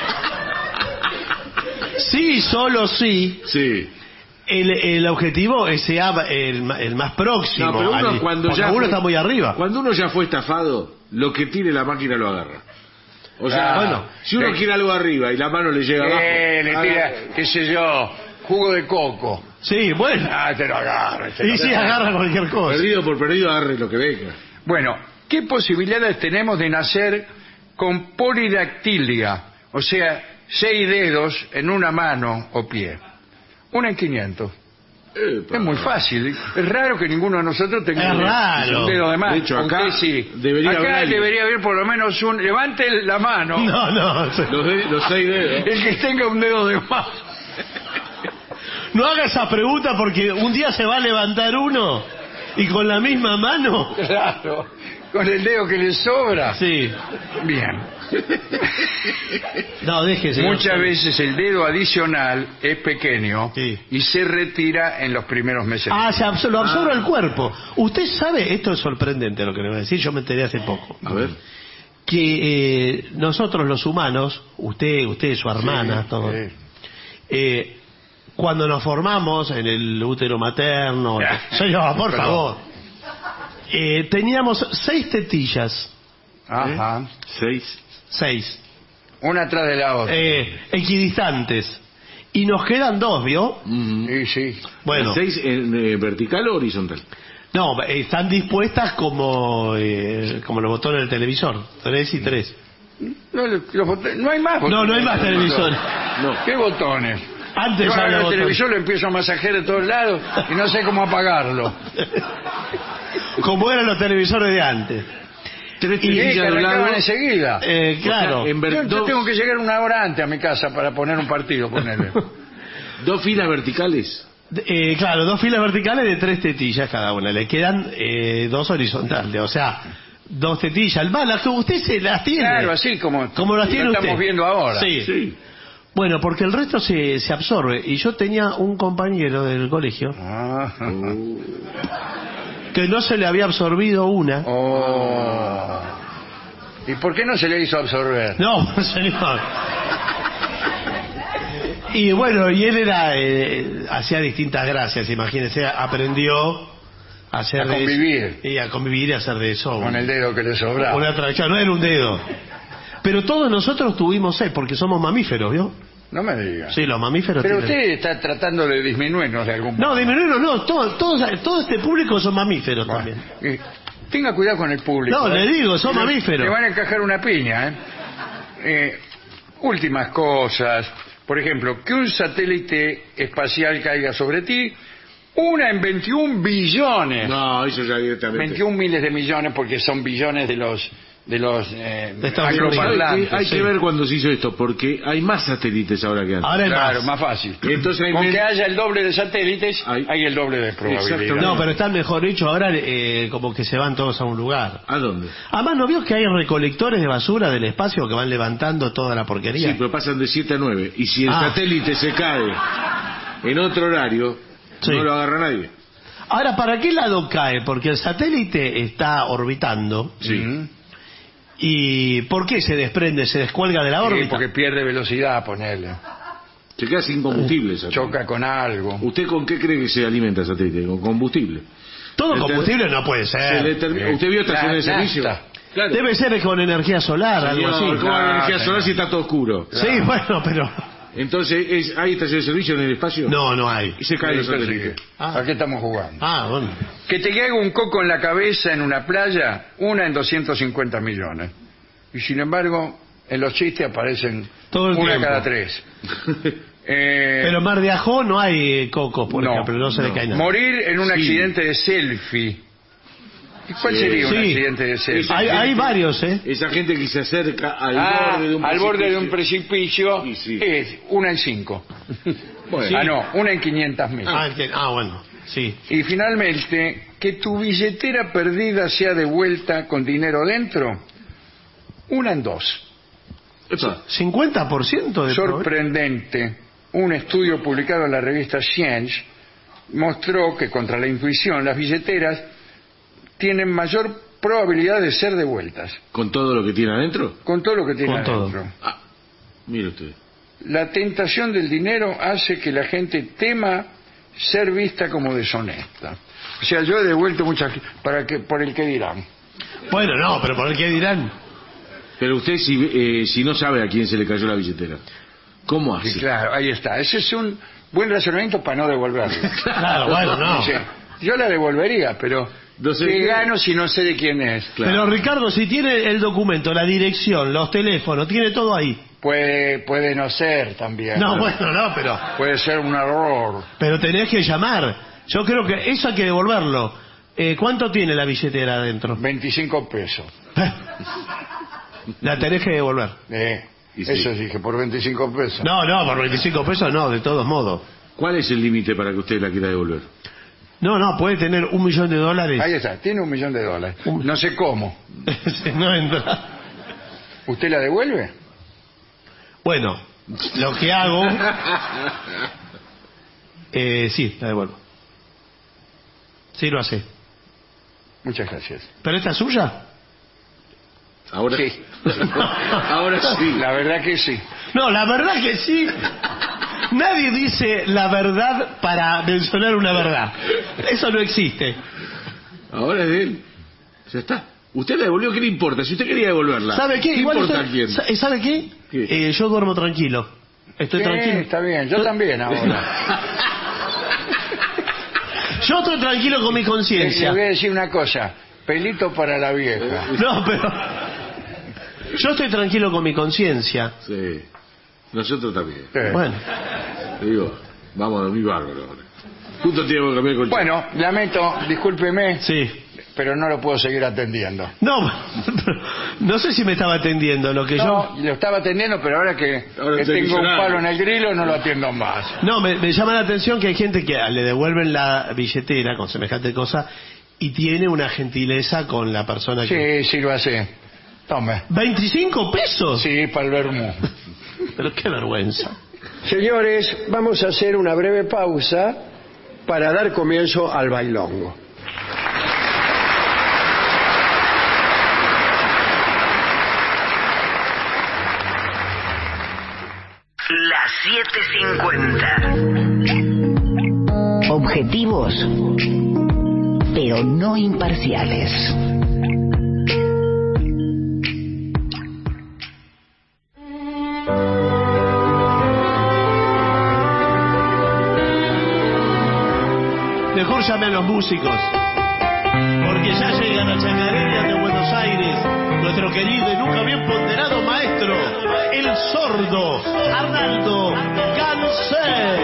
Sí, solo sí. Sí. El, el objetivo es sea el, ma- el más próximo. No, pero uno al- cuando porque ya uno fue- está muy arriba. Cuando uno ya fue estafado, lo que tire la máquina lo agarra. O sea, Ah, bueno, si uno sí. quiere algo arriba y la mano le llega abajo, Eh, le tira, qué sé yo, jugo de coco. Sí, bueno. Ah, te lo agarra. te Y lo sí, agarra. agarra cualquier cosa. perdido por perdido, agarre lo que venga. Bueno, ¿qué posibilidades tenemos de nacer con polidactilia? O sea, seis dedos en una mano o pie. Una en quinientos. Epa. Es muy fácil. Es raro que ninguno de nosotros tenga Es un- raro. un dedo de más. De hecho, acá Aunque sí. debería Acá haber alguien. debería haber por lo menos un... Levante la mano. No, no. sí. Los, de- los seis dedos. El que tenga un dedo de más. No haga esa pregunta porque un día se va a levantar uno y con la misma mano. Claro. Con el dedo que le sobra. Sí. Bien. No, déjese. Muchas veces el dedo adicional es pequeño Sí. y se retira en los primeros meses. Ah, se absor- lo absorbe el cuerpo. Usted sabe, esto es sorprendente lo que le voy a decir, yo me enteré hace poco. A ver. Que eh, nosotros los humanos, usted, usted, su hermana, Sí, todos, sí. eh, cuando nos formamos en el útero materno, Ya. señor, por Perdón. favor, eh, teníamos seis tetillas, Ajá. Seis. seis, Una atrás de la otra. eh, equidistantes, y nos quedan dos, ¿vio? Mm. Sí, sí. Bueno, ¿Seis en eh, vertical o horizontal? no, eh, están dispuestas como, eh, como los botones del televisor, tres y tres. No, los botones- no hay más botones. No, no hay más televisores. No. ¿Qué botones? Antes Yo había ahora el botones. televisor lo empiezo a masajear de todos lados y no sé cómo apagarlo. Como eran los televisores de antes. Tres Y tetillas que de un lado. arrancaban enseguida. Eh, claro. O sea, en ver- Yo, yo dos, tengo que llegar una hora antes a mi casa para poner un partido, ponerle. dos filas verticales. Eh, claro, dos filas verticales de tres tetillas cada una. Le quedan eh, dos horizontales. O sea, dos tetillas. Más las que usted se las tiene. Claro, así como, Como las tiene lo usted. estamos viendo ahora. Sí. Sí. Bueno, porque el resto se, se absorbe. Y yo tenía un compañero del colegio Ah. que no se le había absorbido una. Oh. ¿Y por qué no se le hizo absorber? No, señor. Y bueno, y él era eh, hacía distintas gracias, imagínese, aprendió a hacer A de eso- convivir. y a convivir y a hacer de eso Con el dedo que le sobraba. una atracción, no era un dedo. Pero todos nosotros tuvimos sed porque somos mamíferos, ¿vio? No me diga. Sí, los mamíferos Pero tienen- usted está tratando de disminuirnos de algún modo. No, disminuirnos no, todo, todo, todo este público son mamíferos Bueno, también. eh, tenga cuidado con el público. No, ¿eh? le digo, son Le- mamíferos. Le van a encajar una piña, ¿eh? Eh, últimas cosas. Por ejemplo, que un satélite espacial caiga sobre ti, una en veintiún billones. No, eso ya directamente. veintiún miles de millones porque son billones de los de los eh, De Estados Unidos. angloparlantes. Hay sí. que ver cuándo se hizo esto, porque hay más satélites ahora que antes. Ahora hay Claro, más. más fácil. Entonces hay Con men- que haya el doble de satélites, Hay- hay el doble de probabilidad. Exacto. No, pero están mejor hechos ahora, eh, como que se van todos a un lugar. ¿A dónde? Además, ¿no vio que hay recolectores de basura del espacio que van levantando toda la porquería? Sí, pero pasan de siete a nueve. Y si el Ah. satélite se cae en otro horario, Sí. no lo agarra nadie. Ahora, ¿para qué lado cae? Porque el satélite está orbitando. Sí. Ujú. ¿Y por qué se desprende, se descuelga de la Sí, órbita? porque pierde velocidad, ponerle. Se queda sin combustible. el satélite. Choca con algo. ¿Usted con qué cree que se alimenta el satélite? Con combustible. Todo el combustible no puede Se le ser. termina- Eh, ¿Usted vio estaciones de la- servicio? nafta. Claro. Debe ser con energía solar, algo Señor, así. ¿cómo hay Claro, energía señor. solar si está todo oscuro? Sí, bueno, pero... Entonces, ¿es- ¿hay estaciones de servicio en el espacio? No, no hay. Y se cae el Entonces, satélite. Ah. ¿a qué estamos jugando? Ah, bueno. Que te caiga un coco en la cabeza en una playa, una en doscientos cincuenta millones. Y sin embargo, en los chistes aparecen Todo el una tiempo. cada tres. Eh, Pero en Mar de Ajó no hay cocos, por no, ejemplo, no se le no. cae nada. Morir en un Sí. accidente de selfie. ¿Y cuál Sí. sería un Sí. accidente de selfie? Hay, hay varios, ¿eh? Esa gente que se acerca al Ah, borde de un al borde de un precipicio. precipicio Y sí. es una en cinco. Bueno. Ah, no, una en quinientas mil. Ah, enti- ah, bueno, sí. Y finalmente, que tu billetera perdida sea devuelta con dinero dentro, una en dos. Epa. cincuenta por ciento de Sorprendente, un estudio publicado en la revista Science mostró que contra la intuición las billeteras tienen mayor probabilidad de ser devueltas, ¿Con todo lo que tiene adentro? con todo lo que tiene Con todo. adentro. Ah, mire usted. La tentación del dinero hace que la gente tema ser vista como deshonesta. O sea, yo he devuelto muchas para que por el que dirán. Bueno, no, pero ¿por qué dirán? Pero usted si, eh, si no sabe a quién se le cayó la billetera, ¿cómo hace? Sí, claro, ahí está. Ese es un buen razonamiento para no devolverla. Claro, bueno, no. Sí, yo la devolvería, pero No sé ¿qué qué- gano si no sé de quién es? Claro. Pero Ricardo, si tiene el documento, la dirección, los teléfonos, tiene todo ahí. Puede, puede no ser también. No, bueno, no, pero Puede ser un error. pero tenés que llamar. Yo creo que eso hay que devolverlo. Eh, ¿Cuánto tiene la billetera adentro? veinticinco pesos. La tenés que devolver. Eh, Y sí. Eso dije, por veinticinco pesos. No, no, por veinticinco pesos no, de todos modos. ¿Cuál es el límite para que usted la quiera devolver? No, no, puede tener un millón de dólares. Ahí está, tiene un millón de dólares. Un- No sé cómo. No entra. ¿Usted la devuelve? Bueno, lo que hago... Eh, sí, la devuelvo. Sí, lo hace. Muchas gracias. ¿Pero esta es suya? Ahora Sí. Ahora sí. La verdad que sí. No, la verdad que sí. Nadie dice la verdad para mencionar una verdad. Eso no existe. Ahora es de él. Ya está. Usted la devolvió, ¿qué le importa? Si usted quería devolverla. ¿Sabe qué? ¿Qué Igual importa usted- quién? sa- ¿Sabe qué? ¿Qué? Eh, yo duermo tranquilo. Estoy Sí, tranquilo. está bien, yo también ahora. Yo estoy tranquilo con mi Le voy a conciencia. decir una cosa. Pelito para la vieja. No, pero... Yo estoy tranquilo con mi conciencia. Sí. Nosotros también. Sí. Bueno, Te digo, vamos a dormir bárbaro ahora. Justo tengo que cambiar con Bueno, lamento, discúlpeme. sí. pero no lo puedo seguir atendiendo. No, no sé si me estaba atendiendo. Lo que No, yo... lo estaba atendiendo, pero ahora que, Ahora que estoy tengo un visionario. palo en el grilo no lo atiendo más. No, me, me llama la atención que hay gente que le devuelven la billetera con semejante cosa y tiene una gentileza con la persona que... Sí, sírvase. Tome. ¿veinticinco pesos? Sí, para el vermú. Pero qué vergüenza. Señores, vamos a hacer una breve pausa para dar comienzo al bailongo. Las siete cincuenta. Objetivos, pero no imparciales. Mejor llamen a los músicos, porque ya llegan a Chacarilla de Buenos Aires nuestro querido y nunca bien ponderado maestro, el sordo Arnaldo Gansé.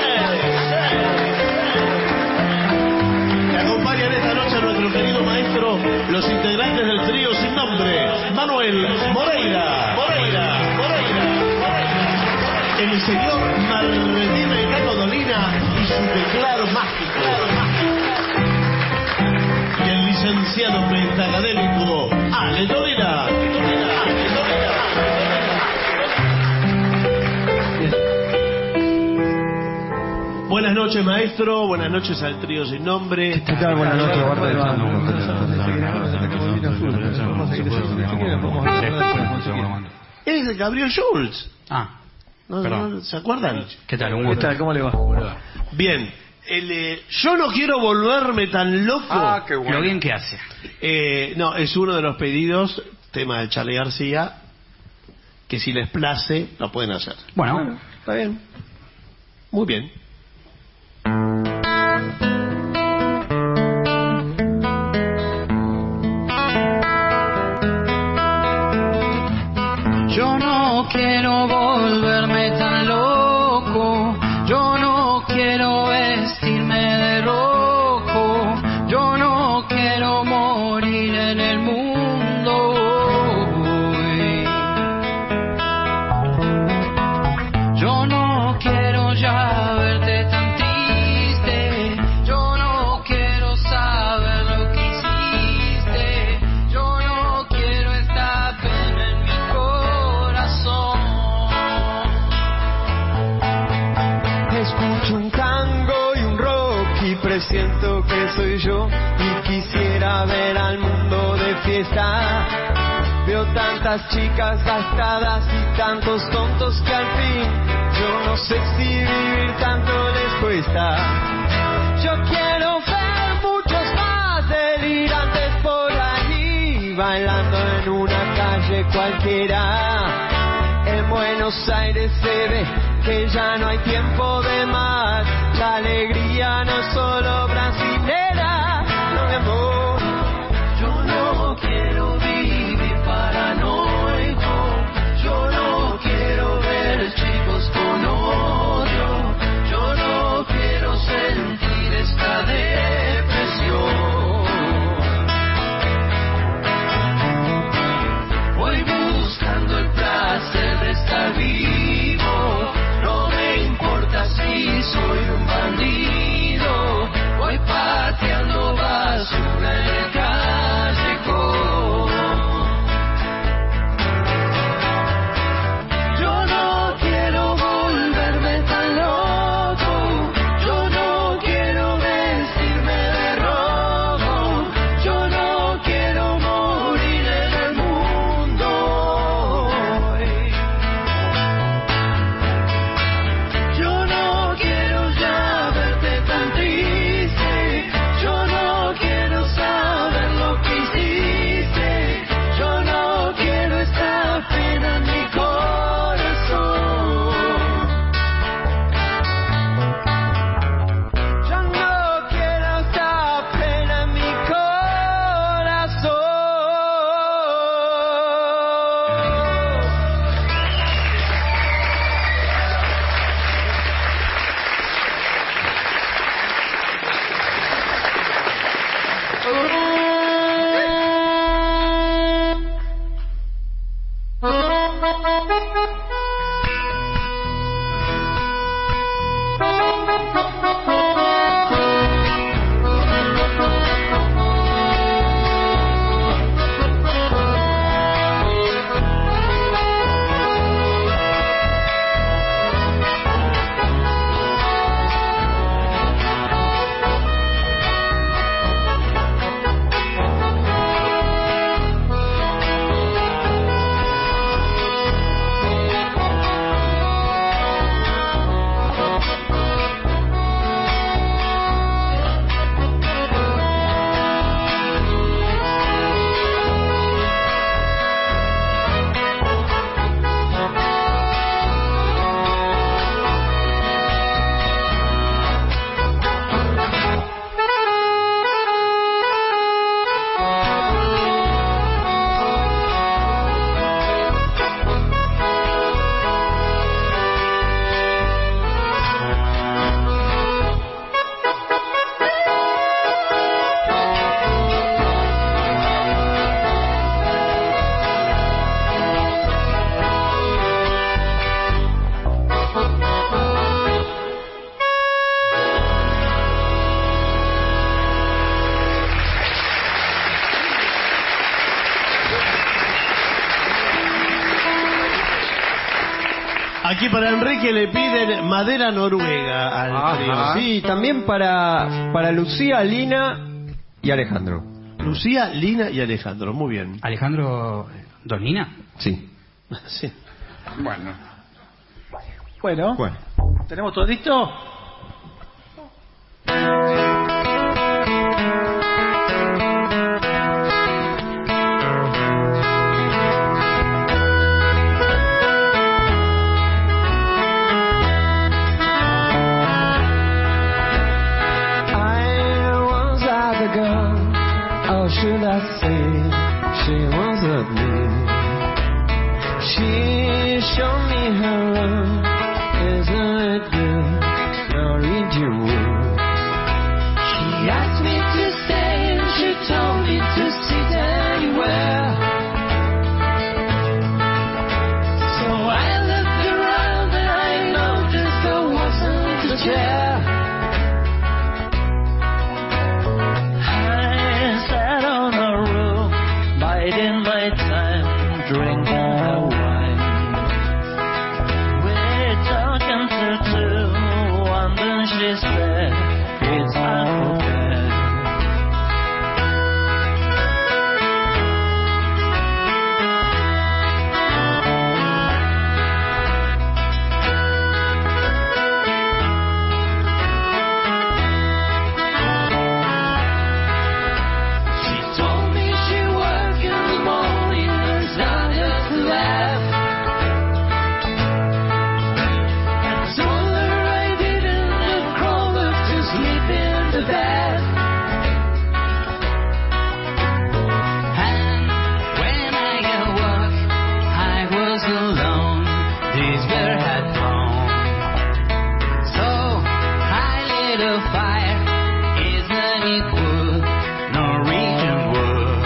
Que acompañan esta noche a nuestro querido maestro los integrantes del trío sin nombre, Manuel Moreira, Moreira, Moreira, el señor Martín Melcano Dolina y su teclado mágico, y el licenciado pentacadémico Ale Dolina. Buenas noches, maestro. Buenas noches al trío sin nombre. ¿Qué tal? Buenas noches, Es el Gabriel Schultz. Ah, ¿No, no, ¿Se acuerdan? ¿qué tal? Un gusto. ¿Cómo le va? Bien. El, eh, yo no quiero volverme tan loco. Ah, qué bueno. Lo bien que hace. Eh, no, es uno de los pedidos, tema de Charly García, que si les place, lo pueden hacer. Bueno, Está bien. Muy bien. Yo no quiero volverme tan loco, yo no quiero vestirme de rojo, yo no quiero morir en el mundo hoy. Yo no quiero ya verte tan triste, yo no quiero saber lo que hiciste, yo no quiero esta pena en mi corazón. Escucho un tango y un rock y presiento que soy yo y quisiera ver al mundo de fiesta. Veo tantas chicas gastadas y tantos tontos que al fin yo no sé si vivir tanto les cuesta. Yo quiero ver muchos más delirantes por ahí bailando en una calle cualquiera. En Buenos Aires se ve que ya no hay tiempo de más. La alegría no es solo brasilera, no mi amor. Yo no quiero vivir paranoico, yo no quiero ver chicos con odio, yo no quiero sentir esta depresión. Voy buscando el placer de estar vivo, no me importa si soy un bandido, voy pateando basura en el callejón. Yo no quiero volverme tan loco, yo no quiero vestirme de rojo, yo no quiero morir en el mundo hoy. Yo no quiero ya verte tan triste, yo no quiero saber lo que hiciste, yo no quiero esta pena en mi corazón. Yo no quiero esta pena en mi corazón. Aquí para Enrique le piden madera noruega al trío. Sí, también para, para Lucía, Lina y Alejandro. Lucía, Lina y Alejandro, muy bien. ¿Alejandro Donina? Sí. Sí. Bueno. Bueno, Bueno. ¿tenemos todo listo? Should I say she was ugly? She showed me her room, isn't it good? Norwegian wood. She asked me to stay and she told me to sit anywhere. So I looked around and I noticed there wasn't a chair. In my time, drinking her wine. We're talking to two, and then she said, it's time for bed. She told me she worked in the morning and started to laugh. I told her I didn't and crawled up to sleep in the bed. And when I awoke, I was alone. This bear had gone. So I lit a fire. Isn't it wood? Norwegian wood.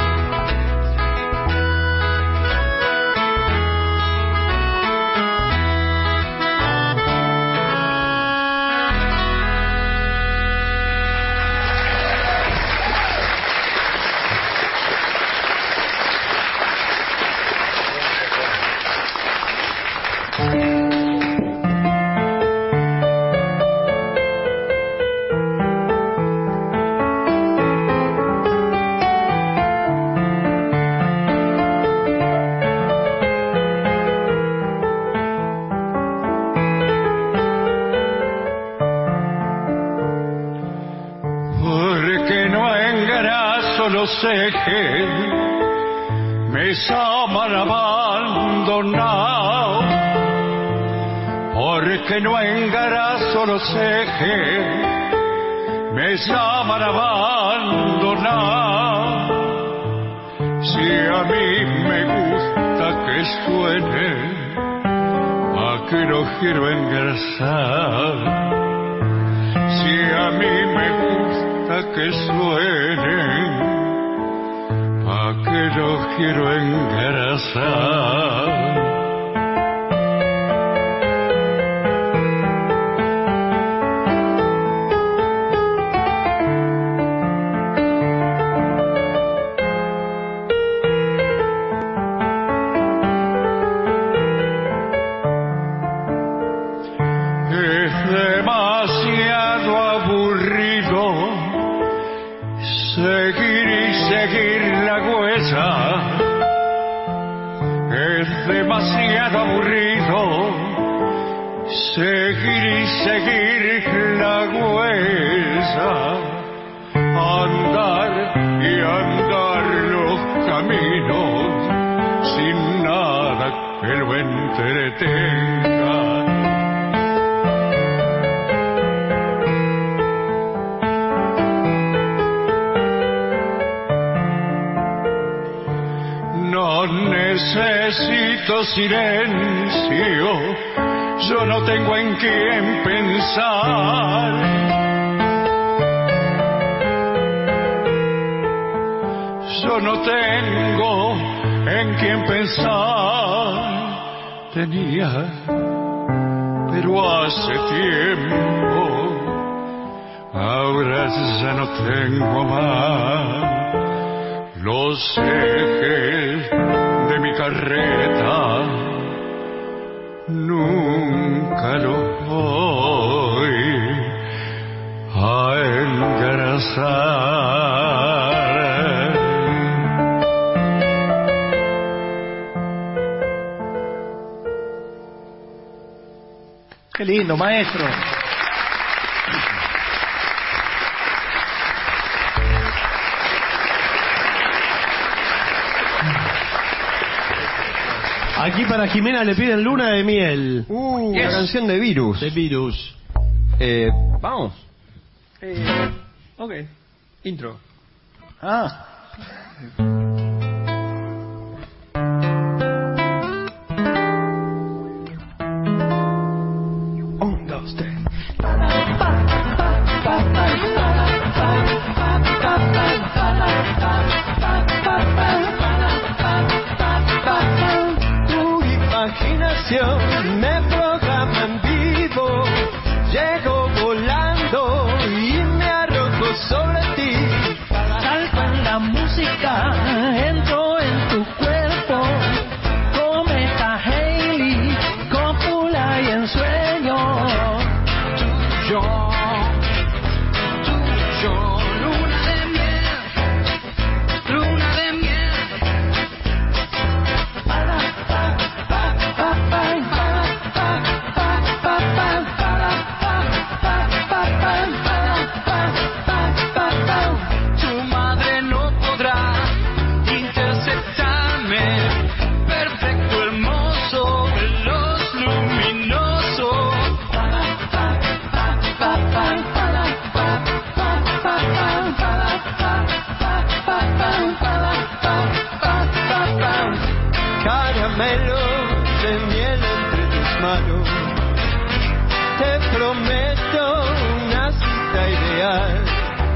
Porque no engraso los ejes, me llaman abandonado. Porque no engraso los ejes, me llaman abandonado. Si a mí me gusta que suene, ¿a qué no quiero engrasar? Si a mí me gusta que suene, ¿a qué no quiero engrasar? Es demasiado aburrido seguir y seguir la huella. Es demasiado aburrido seguir y seguir la huella. Andar y andar los caminos sin nada que lo entretenga. No necesito silencio, yo no tengo en quién pensar. Yo no tengo en quién pensar. Tenía, pero hace tiempo, ahora ya no tengo más. Los ejes de mi carreta nunca lindo, maestro. Aquí para Jimena le piden Luna de Miel. Uh, Yes. la canción de Virus. De Virus. Eh, vamos. Eh, ok. Intro. Ah. Un, dos, tres. Tu imaginación me programa en vivo. Llego volando y me arrojo sobre ti. Salto en la música, entro en tu cuerpo. Cometa Halley, cópula y ensueño. Tú, yo, tú, yo, luna de miel, luna de miel. Tu madre no podrá interceptarme. Perfecto, hermoso, veloz, luminoso. Caramelo de miel entre tus manos. Te prometo una cita ideal.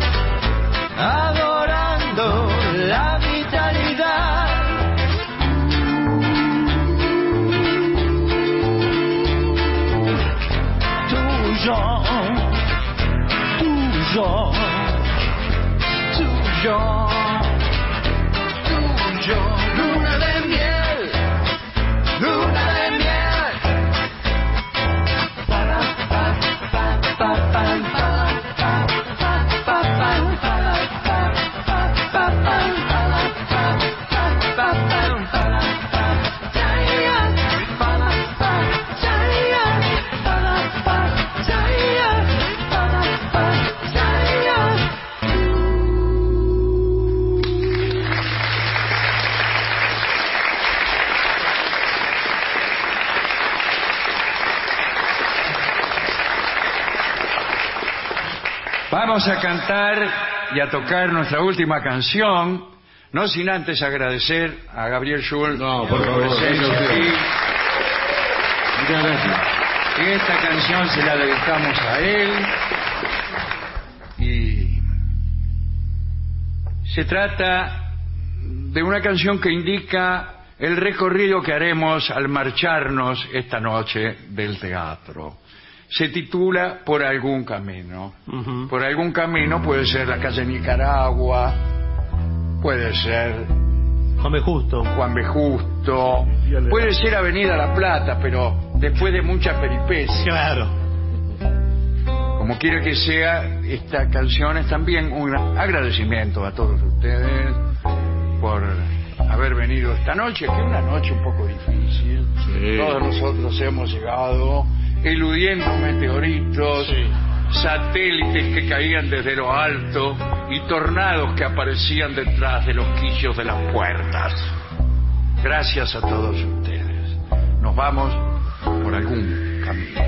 Adorando la vitalidad. Tuyo, tuyo, tuyo, tuyo. Luna de miel, luna de miel. Para, pa, pa, pa, pa, pa, pa, pa, pa, Vamos a cantar y a tocar nuestra última canción, no sin antes agradecer a Gabriel Schul No, por favor, presencia venga usted. aquí. Muchas gracias. Y esta canción se la dedicamos a él. Y se trata de una canción que indica el recorrido que haremos al marcharnos esta noche del teatro. Se titula Por algún camino. Uh-huh. Por algún camino puede ser la calle Nicaragua, puede ser Juan B. Justo. Juan B. Justo, puede ser Avenida La Plata, pero después de mucha peripecia. Claro. Como quiera que sea, esta canción es también un agradecimiento a todos ustedes por haber venido esta noche, que es una noche un poco difícil. Sí. Todos nosotros hemos llegado eludiendo meteoritos, Sí. satélites que caían desde lo alto y tornados que aparecían detrás de los quillos de las puertas. Gracias a todos ustedes. Nos vamos por algún camino.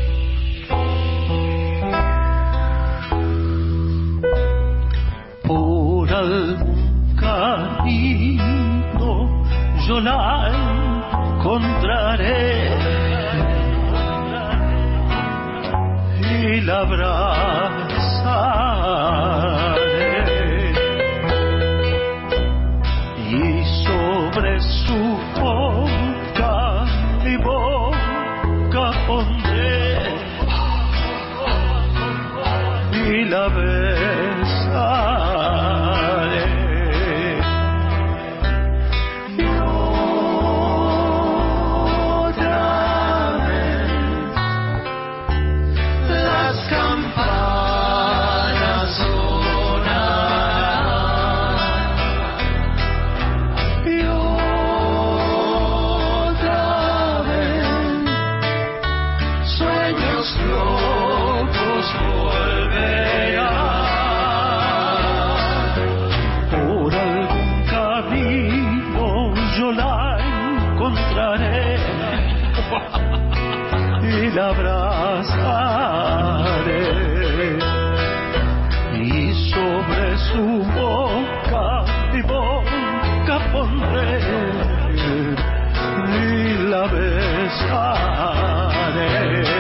Por algún camino yo la encontraré y la abrazaré y sobre su boca mi boca pondré y la besaré. Y otra vez las campanas la abrazaré y sobre su boca mi boca pondré y la besaré.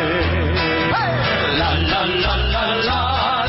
La la la la la.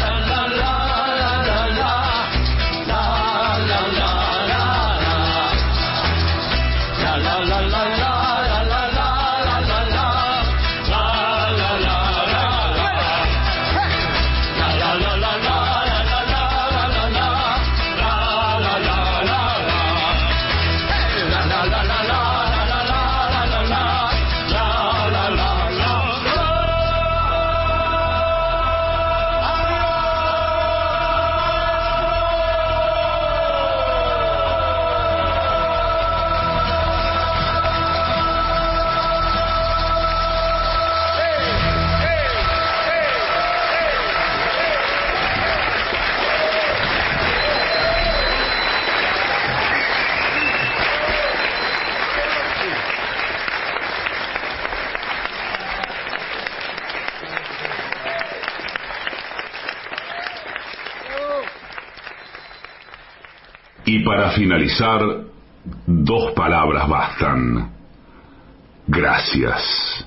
Y para finalizar, dos palabras bastan. Gracias.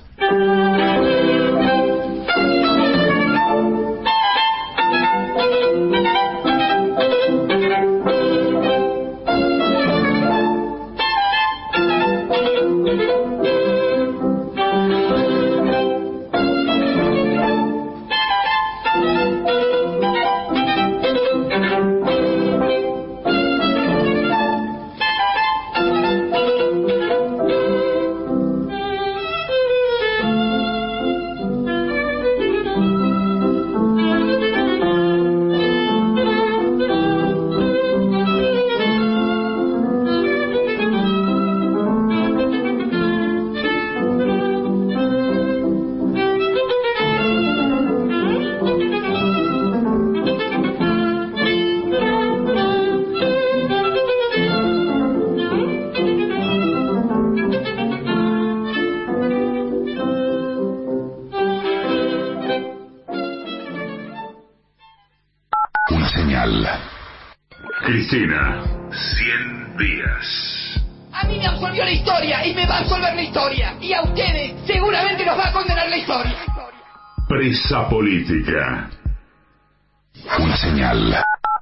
Cristina, cien días. A mí me absolvió la historia y me va a absolver la historia. Y a ustedes seguramente los va a condenar la historia. Presa política. Una señal.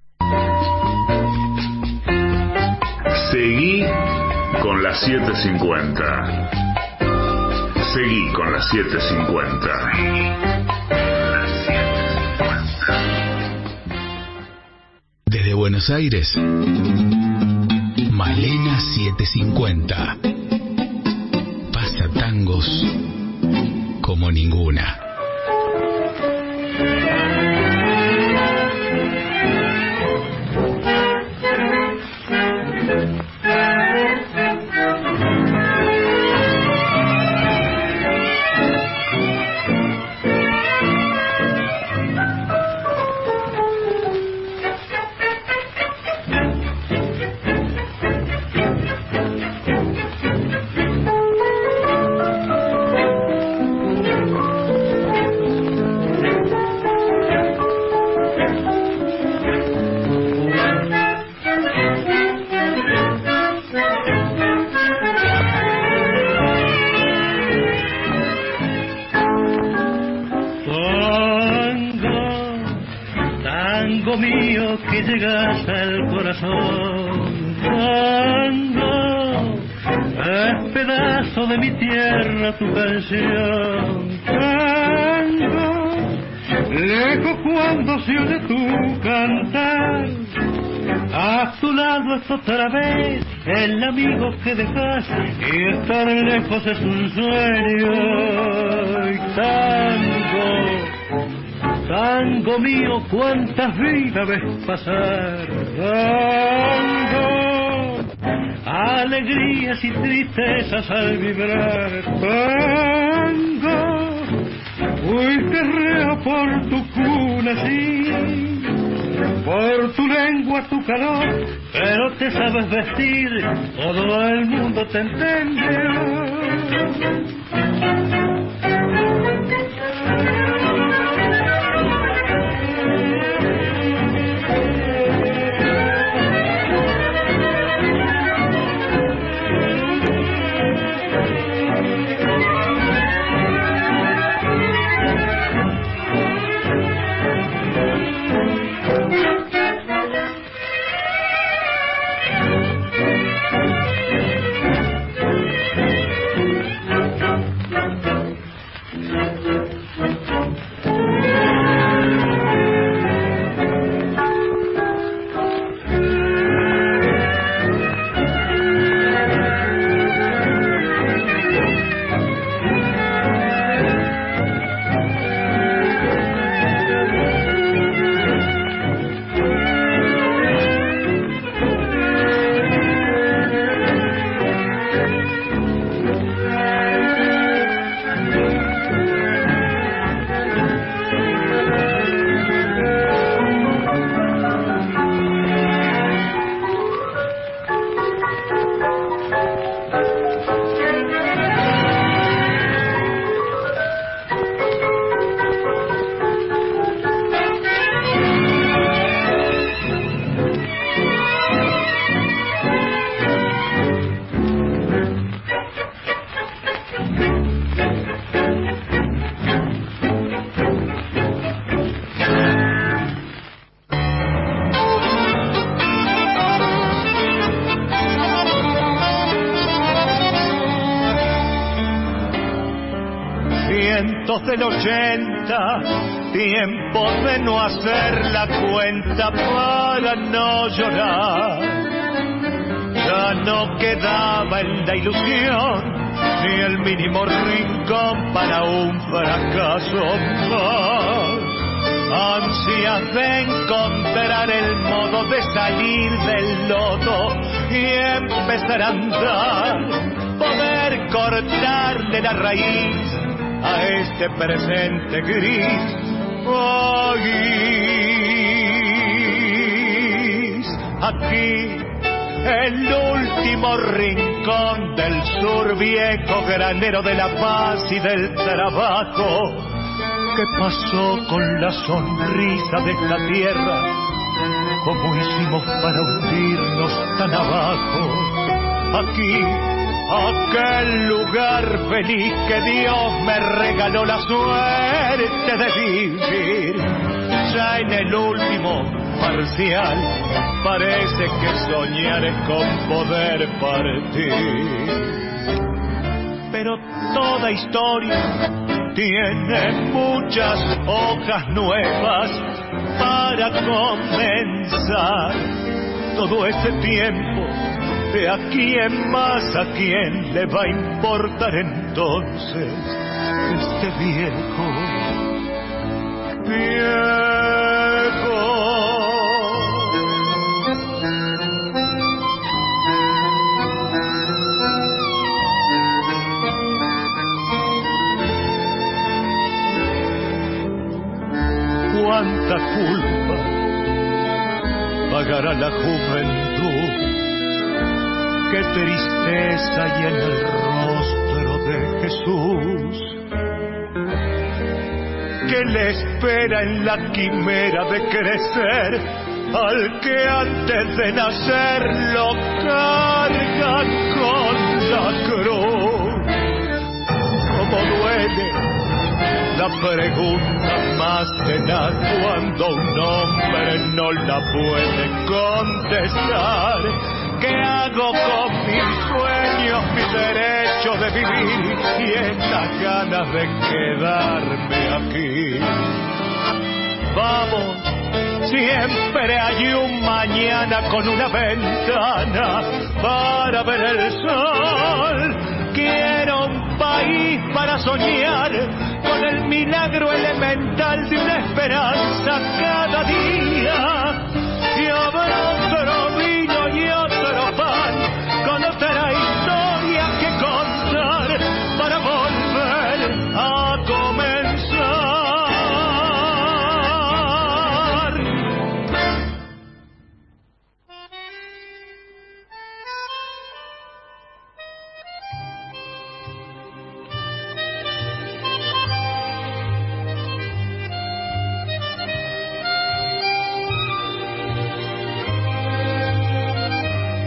Seguí con las siete cincuenta. Seguí con las siete cincuenta. Desde Buenos Aires, Malena setecientos cincuenta. Pasa tangos como ninguna. Otra vez el amigo que dejas y estar lejos es un sueño. Y tango, tango mío, cuántas vidas ves pasar. Tango, alegrías y tristezas al vibrar. Tango, fuiste rea por tu cuna, sí, por tu lengua, tu calor, pero te sabes vestir, todo el mundo te entiende. Del ochenta, tiempo de no hacer la cuenta para no llorar. Ya no quedaba en la ilusión ni el mínimo rincón para un fracaso más. Ansias de encontrar el modo de salir del lodo y empezar a andar, poder cortarle la raíz a este presente gris, oh, gris. Aquí, el último rincón del sur viejo, granero de la paz y del trabajo. ¿Qué pasó con la sonrisa de esta tierra? ¿Cómo hicimos para hundirnos tan abajo? Aquí, aquel lugar feliz que Dios me regaló la suerte de vivir. Ya en el último parcial parece que soñaré con poder partir. Pero toda historia tiene muchas hojas nuevas para comenzar. Todo ese tiempo, de aquí en más, ¿a quién le va a importar entonces este viejo, viejo? Cuánta culpa pagará la juventud, qué tristeza hay en el rostro de Jesús, que le espera en la quimera de crecer al que antes de nacer lo carga con la cruz. Cómo duele la pregunta más tenaz cuando un hombre no la puede contestar. ¿Qué hago con mis sueños, mi derecho de vivir y estas ganas de quedarme aquí? Vamos, siempre hay un mañana con una ventana para ver el sol. Quiero un país para soñar con el milagro elemental de una esperanza cada día. Y habrá otro vino y otro pan, con otra historia que contar para volver a comenzar.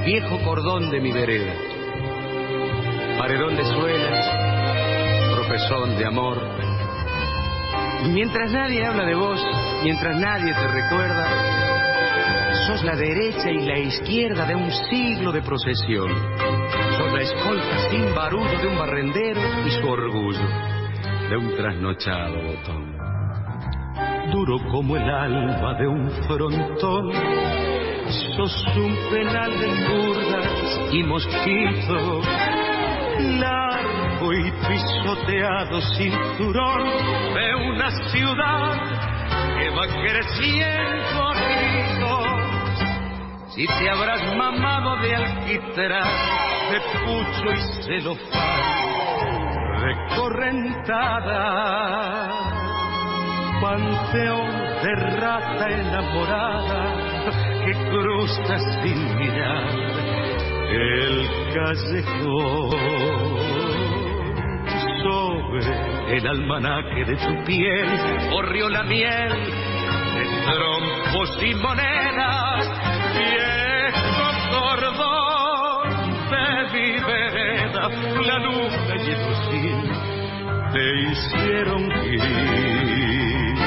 viejo cordón de mi vereda. Paredón de suelas, tropezón de amor. Mientras nadie habla de vos, mientras nadie te recuerda, sos la derecha y la izquierda de un siglo de procesión. Sos la escolta sin barullo de un barrendero y su orgullo de un trasnochado botón. Duro como el alma de un frontón, sos un penal de burdas y mosquitos, largo y pisoteado cinturón de una ciudad que va creciendo a gritos. Si te habrás mamado de alquitrán, de pucho y celofán, de correntada, panteón de rata enamorada que cruza sin mirar el callejón. Sobre el almanaque de tu piel corrió la miel de trompos y monedas, viejo cordón de mi vereda. La luna y el rocío te hicieron gris.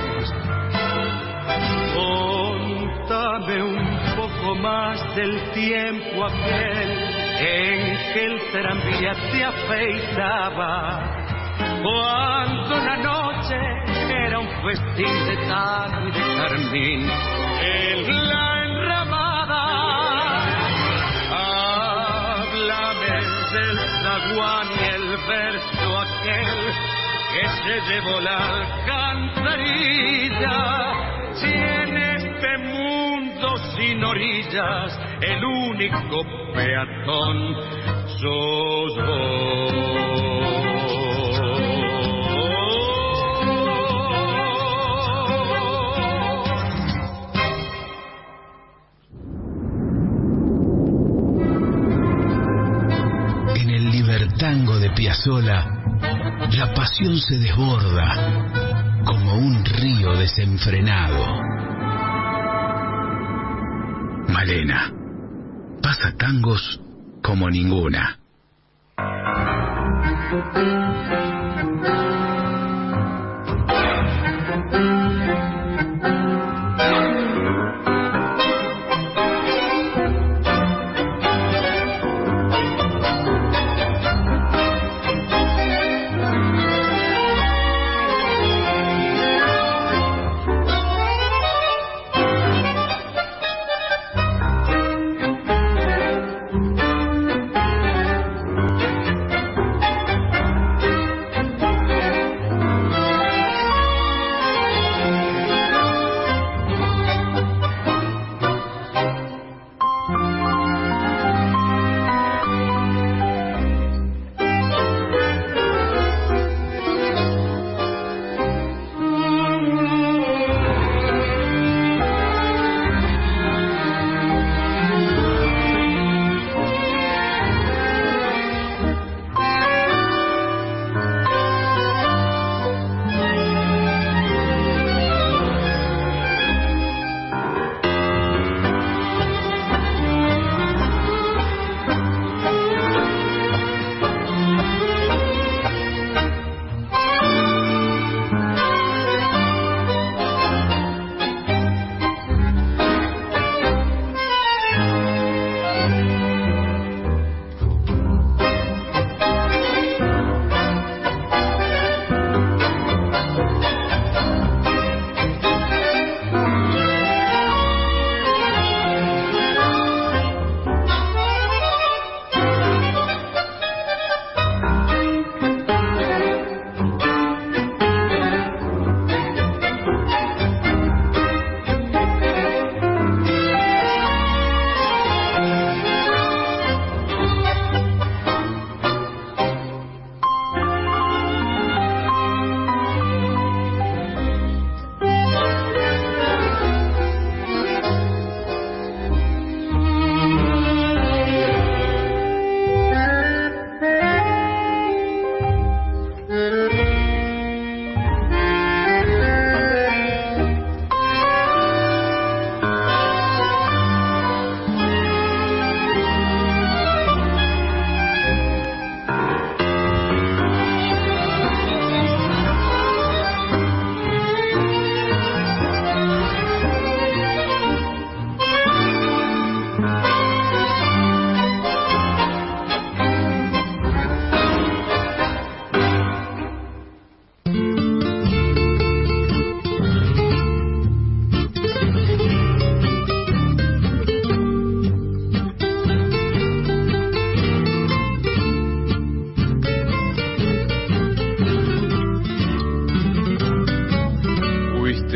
Contame un poco más del tiempo aquel en que el tranvía te afeitaba, cuando la noche era un festín de tango y de carmín en la enramada. Háblame del zaguán y el verso aquel que se llevó la alcantarilla. Si en este mundo sin orillas el único peatón sos vos. En el libertango de Piazzolla, la pasión se desborda como un río desenfrenado. Malena, pasa tangos como ninguna.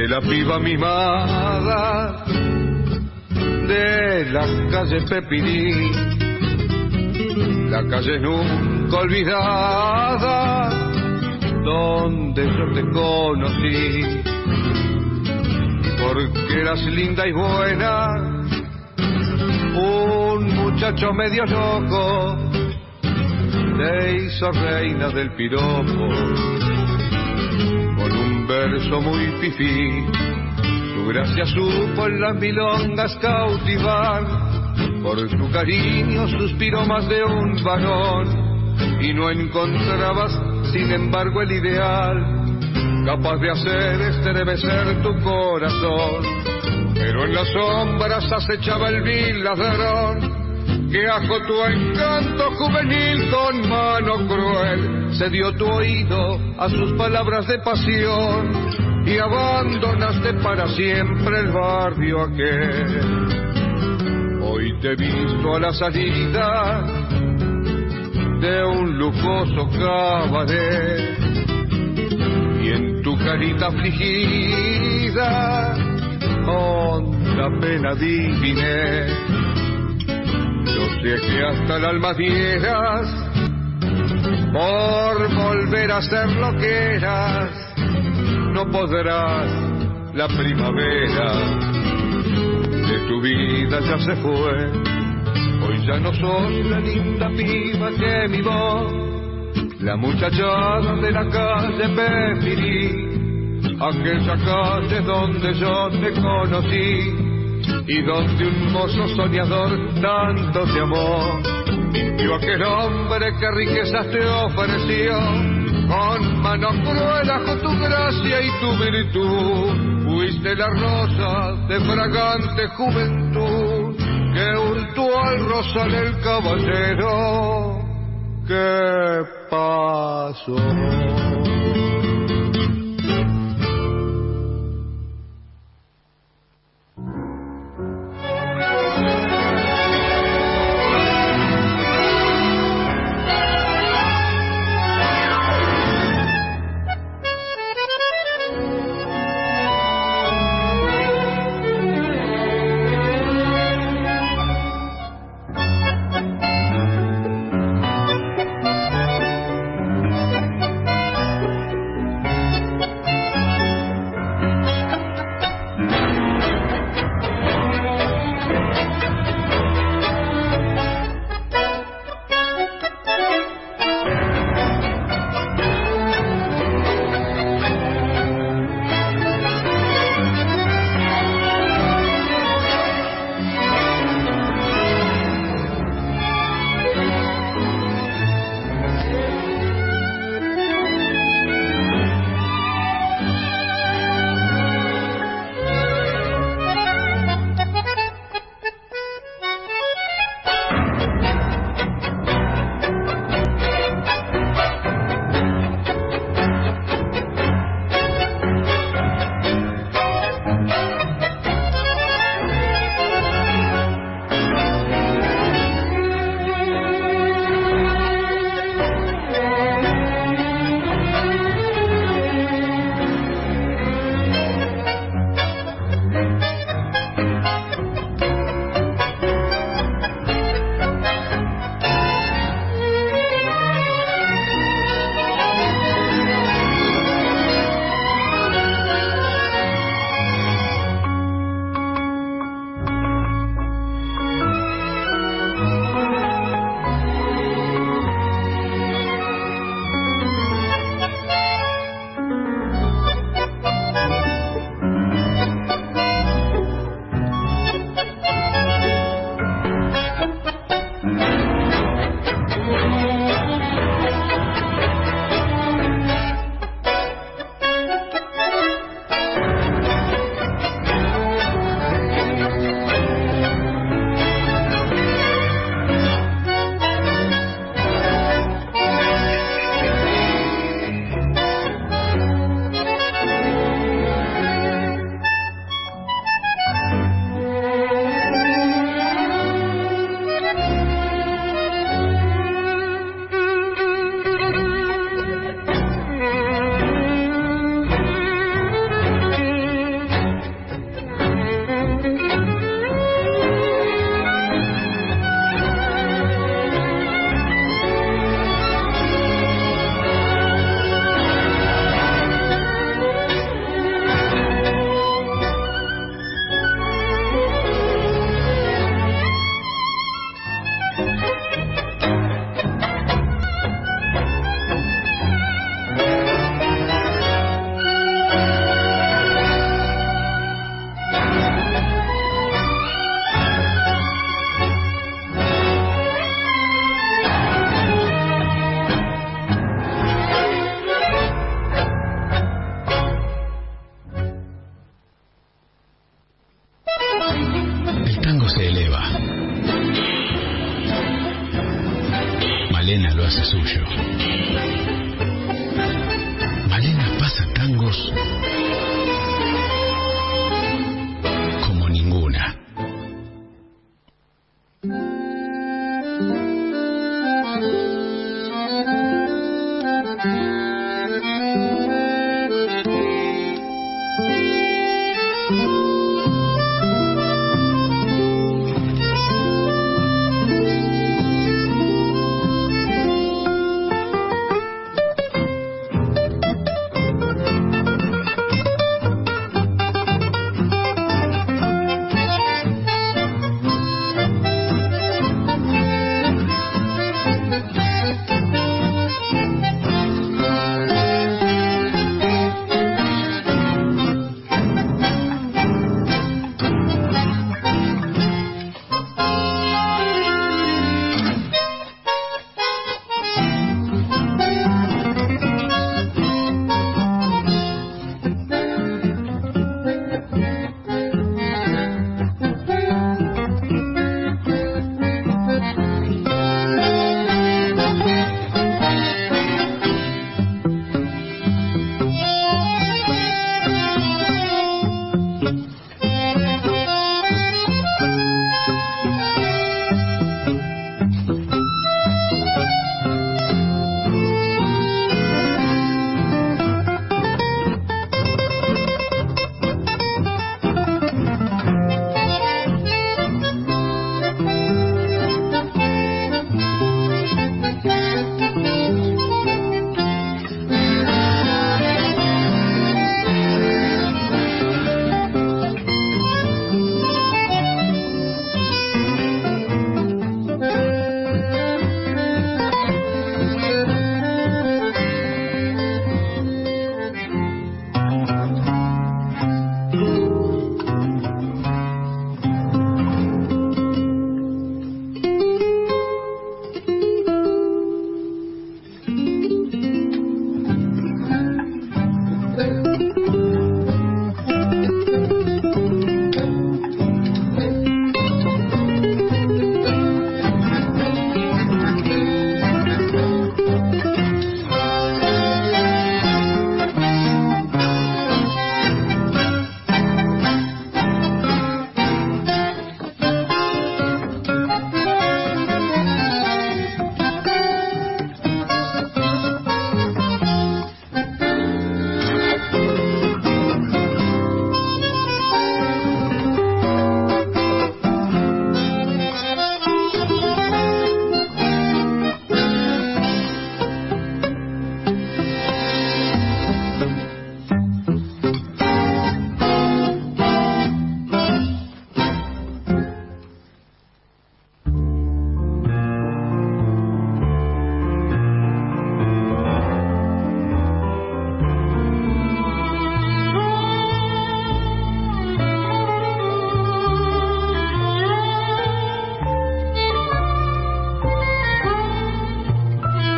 de la piba mimada de la calle Pepiní, la calle nunca olvidada donde yo te conocí, porque eras linda y buena, un muchacho medio loco te hizo reina del piropo con un verso muy fifí. Tu gracia supo en las milongas cautivar, por tu cariño suspiró más de un varón, y no encontrabas sin embargo el ideal capaz de hacer estremecer tu corazón. Pero en las sombras acechaba el vil ladrón que ajo tu encanto juvenil con mano cruel se dio tu oído a sus palabras de pasión, y abandonaste para siempre el barrio aquel. Hoy te he visto a la salida de un lujoso cabaret, y en tu carita afligida honda pena adiviné. Yo sé que hasta el alma dieras por volver a ser lo que eras, no podrás. La primavera de tu vida ya se fue, hoy ya no sos la linda piba que mimó la muchachada de la calle Pepiní, aquella calle donde yo te conocí y donde un mozo soñador tanto te amó. Mintió aquel hombre que riquezas te ofreció, con mano cruel con tu gracia y tu virtud. Fuiste la rosa de fragante juventud que hurtó al rosal el caballero. ¿Qué pasó? Malena lo hace suyo.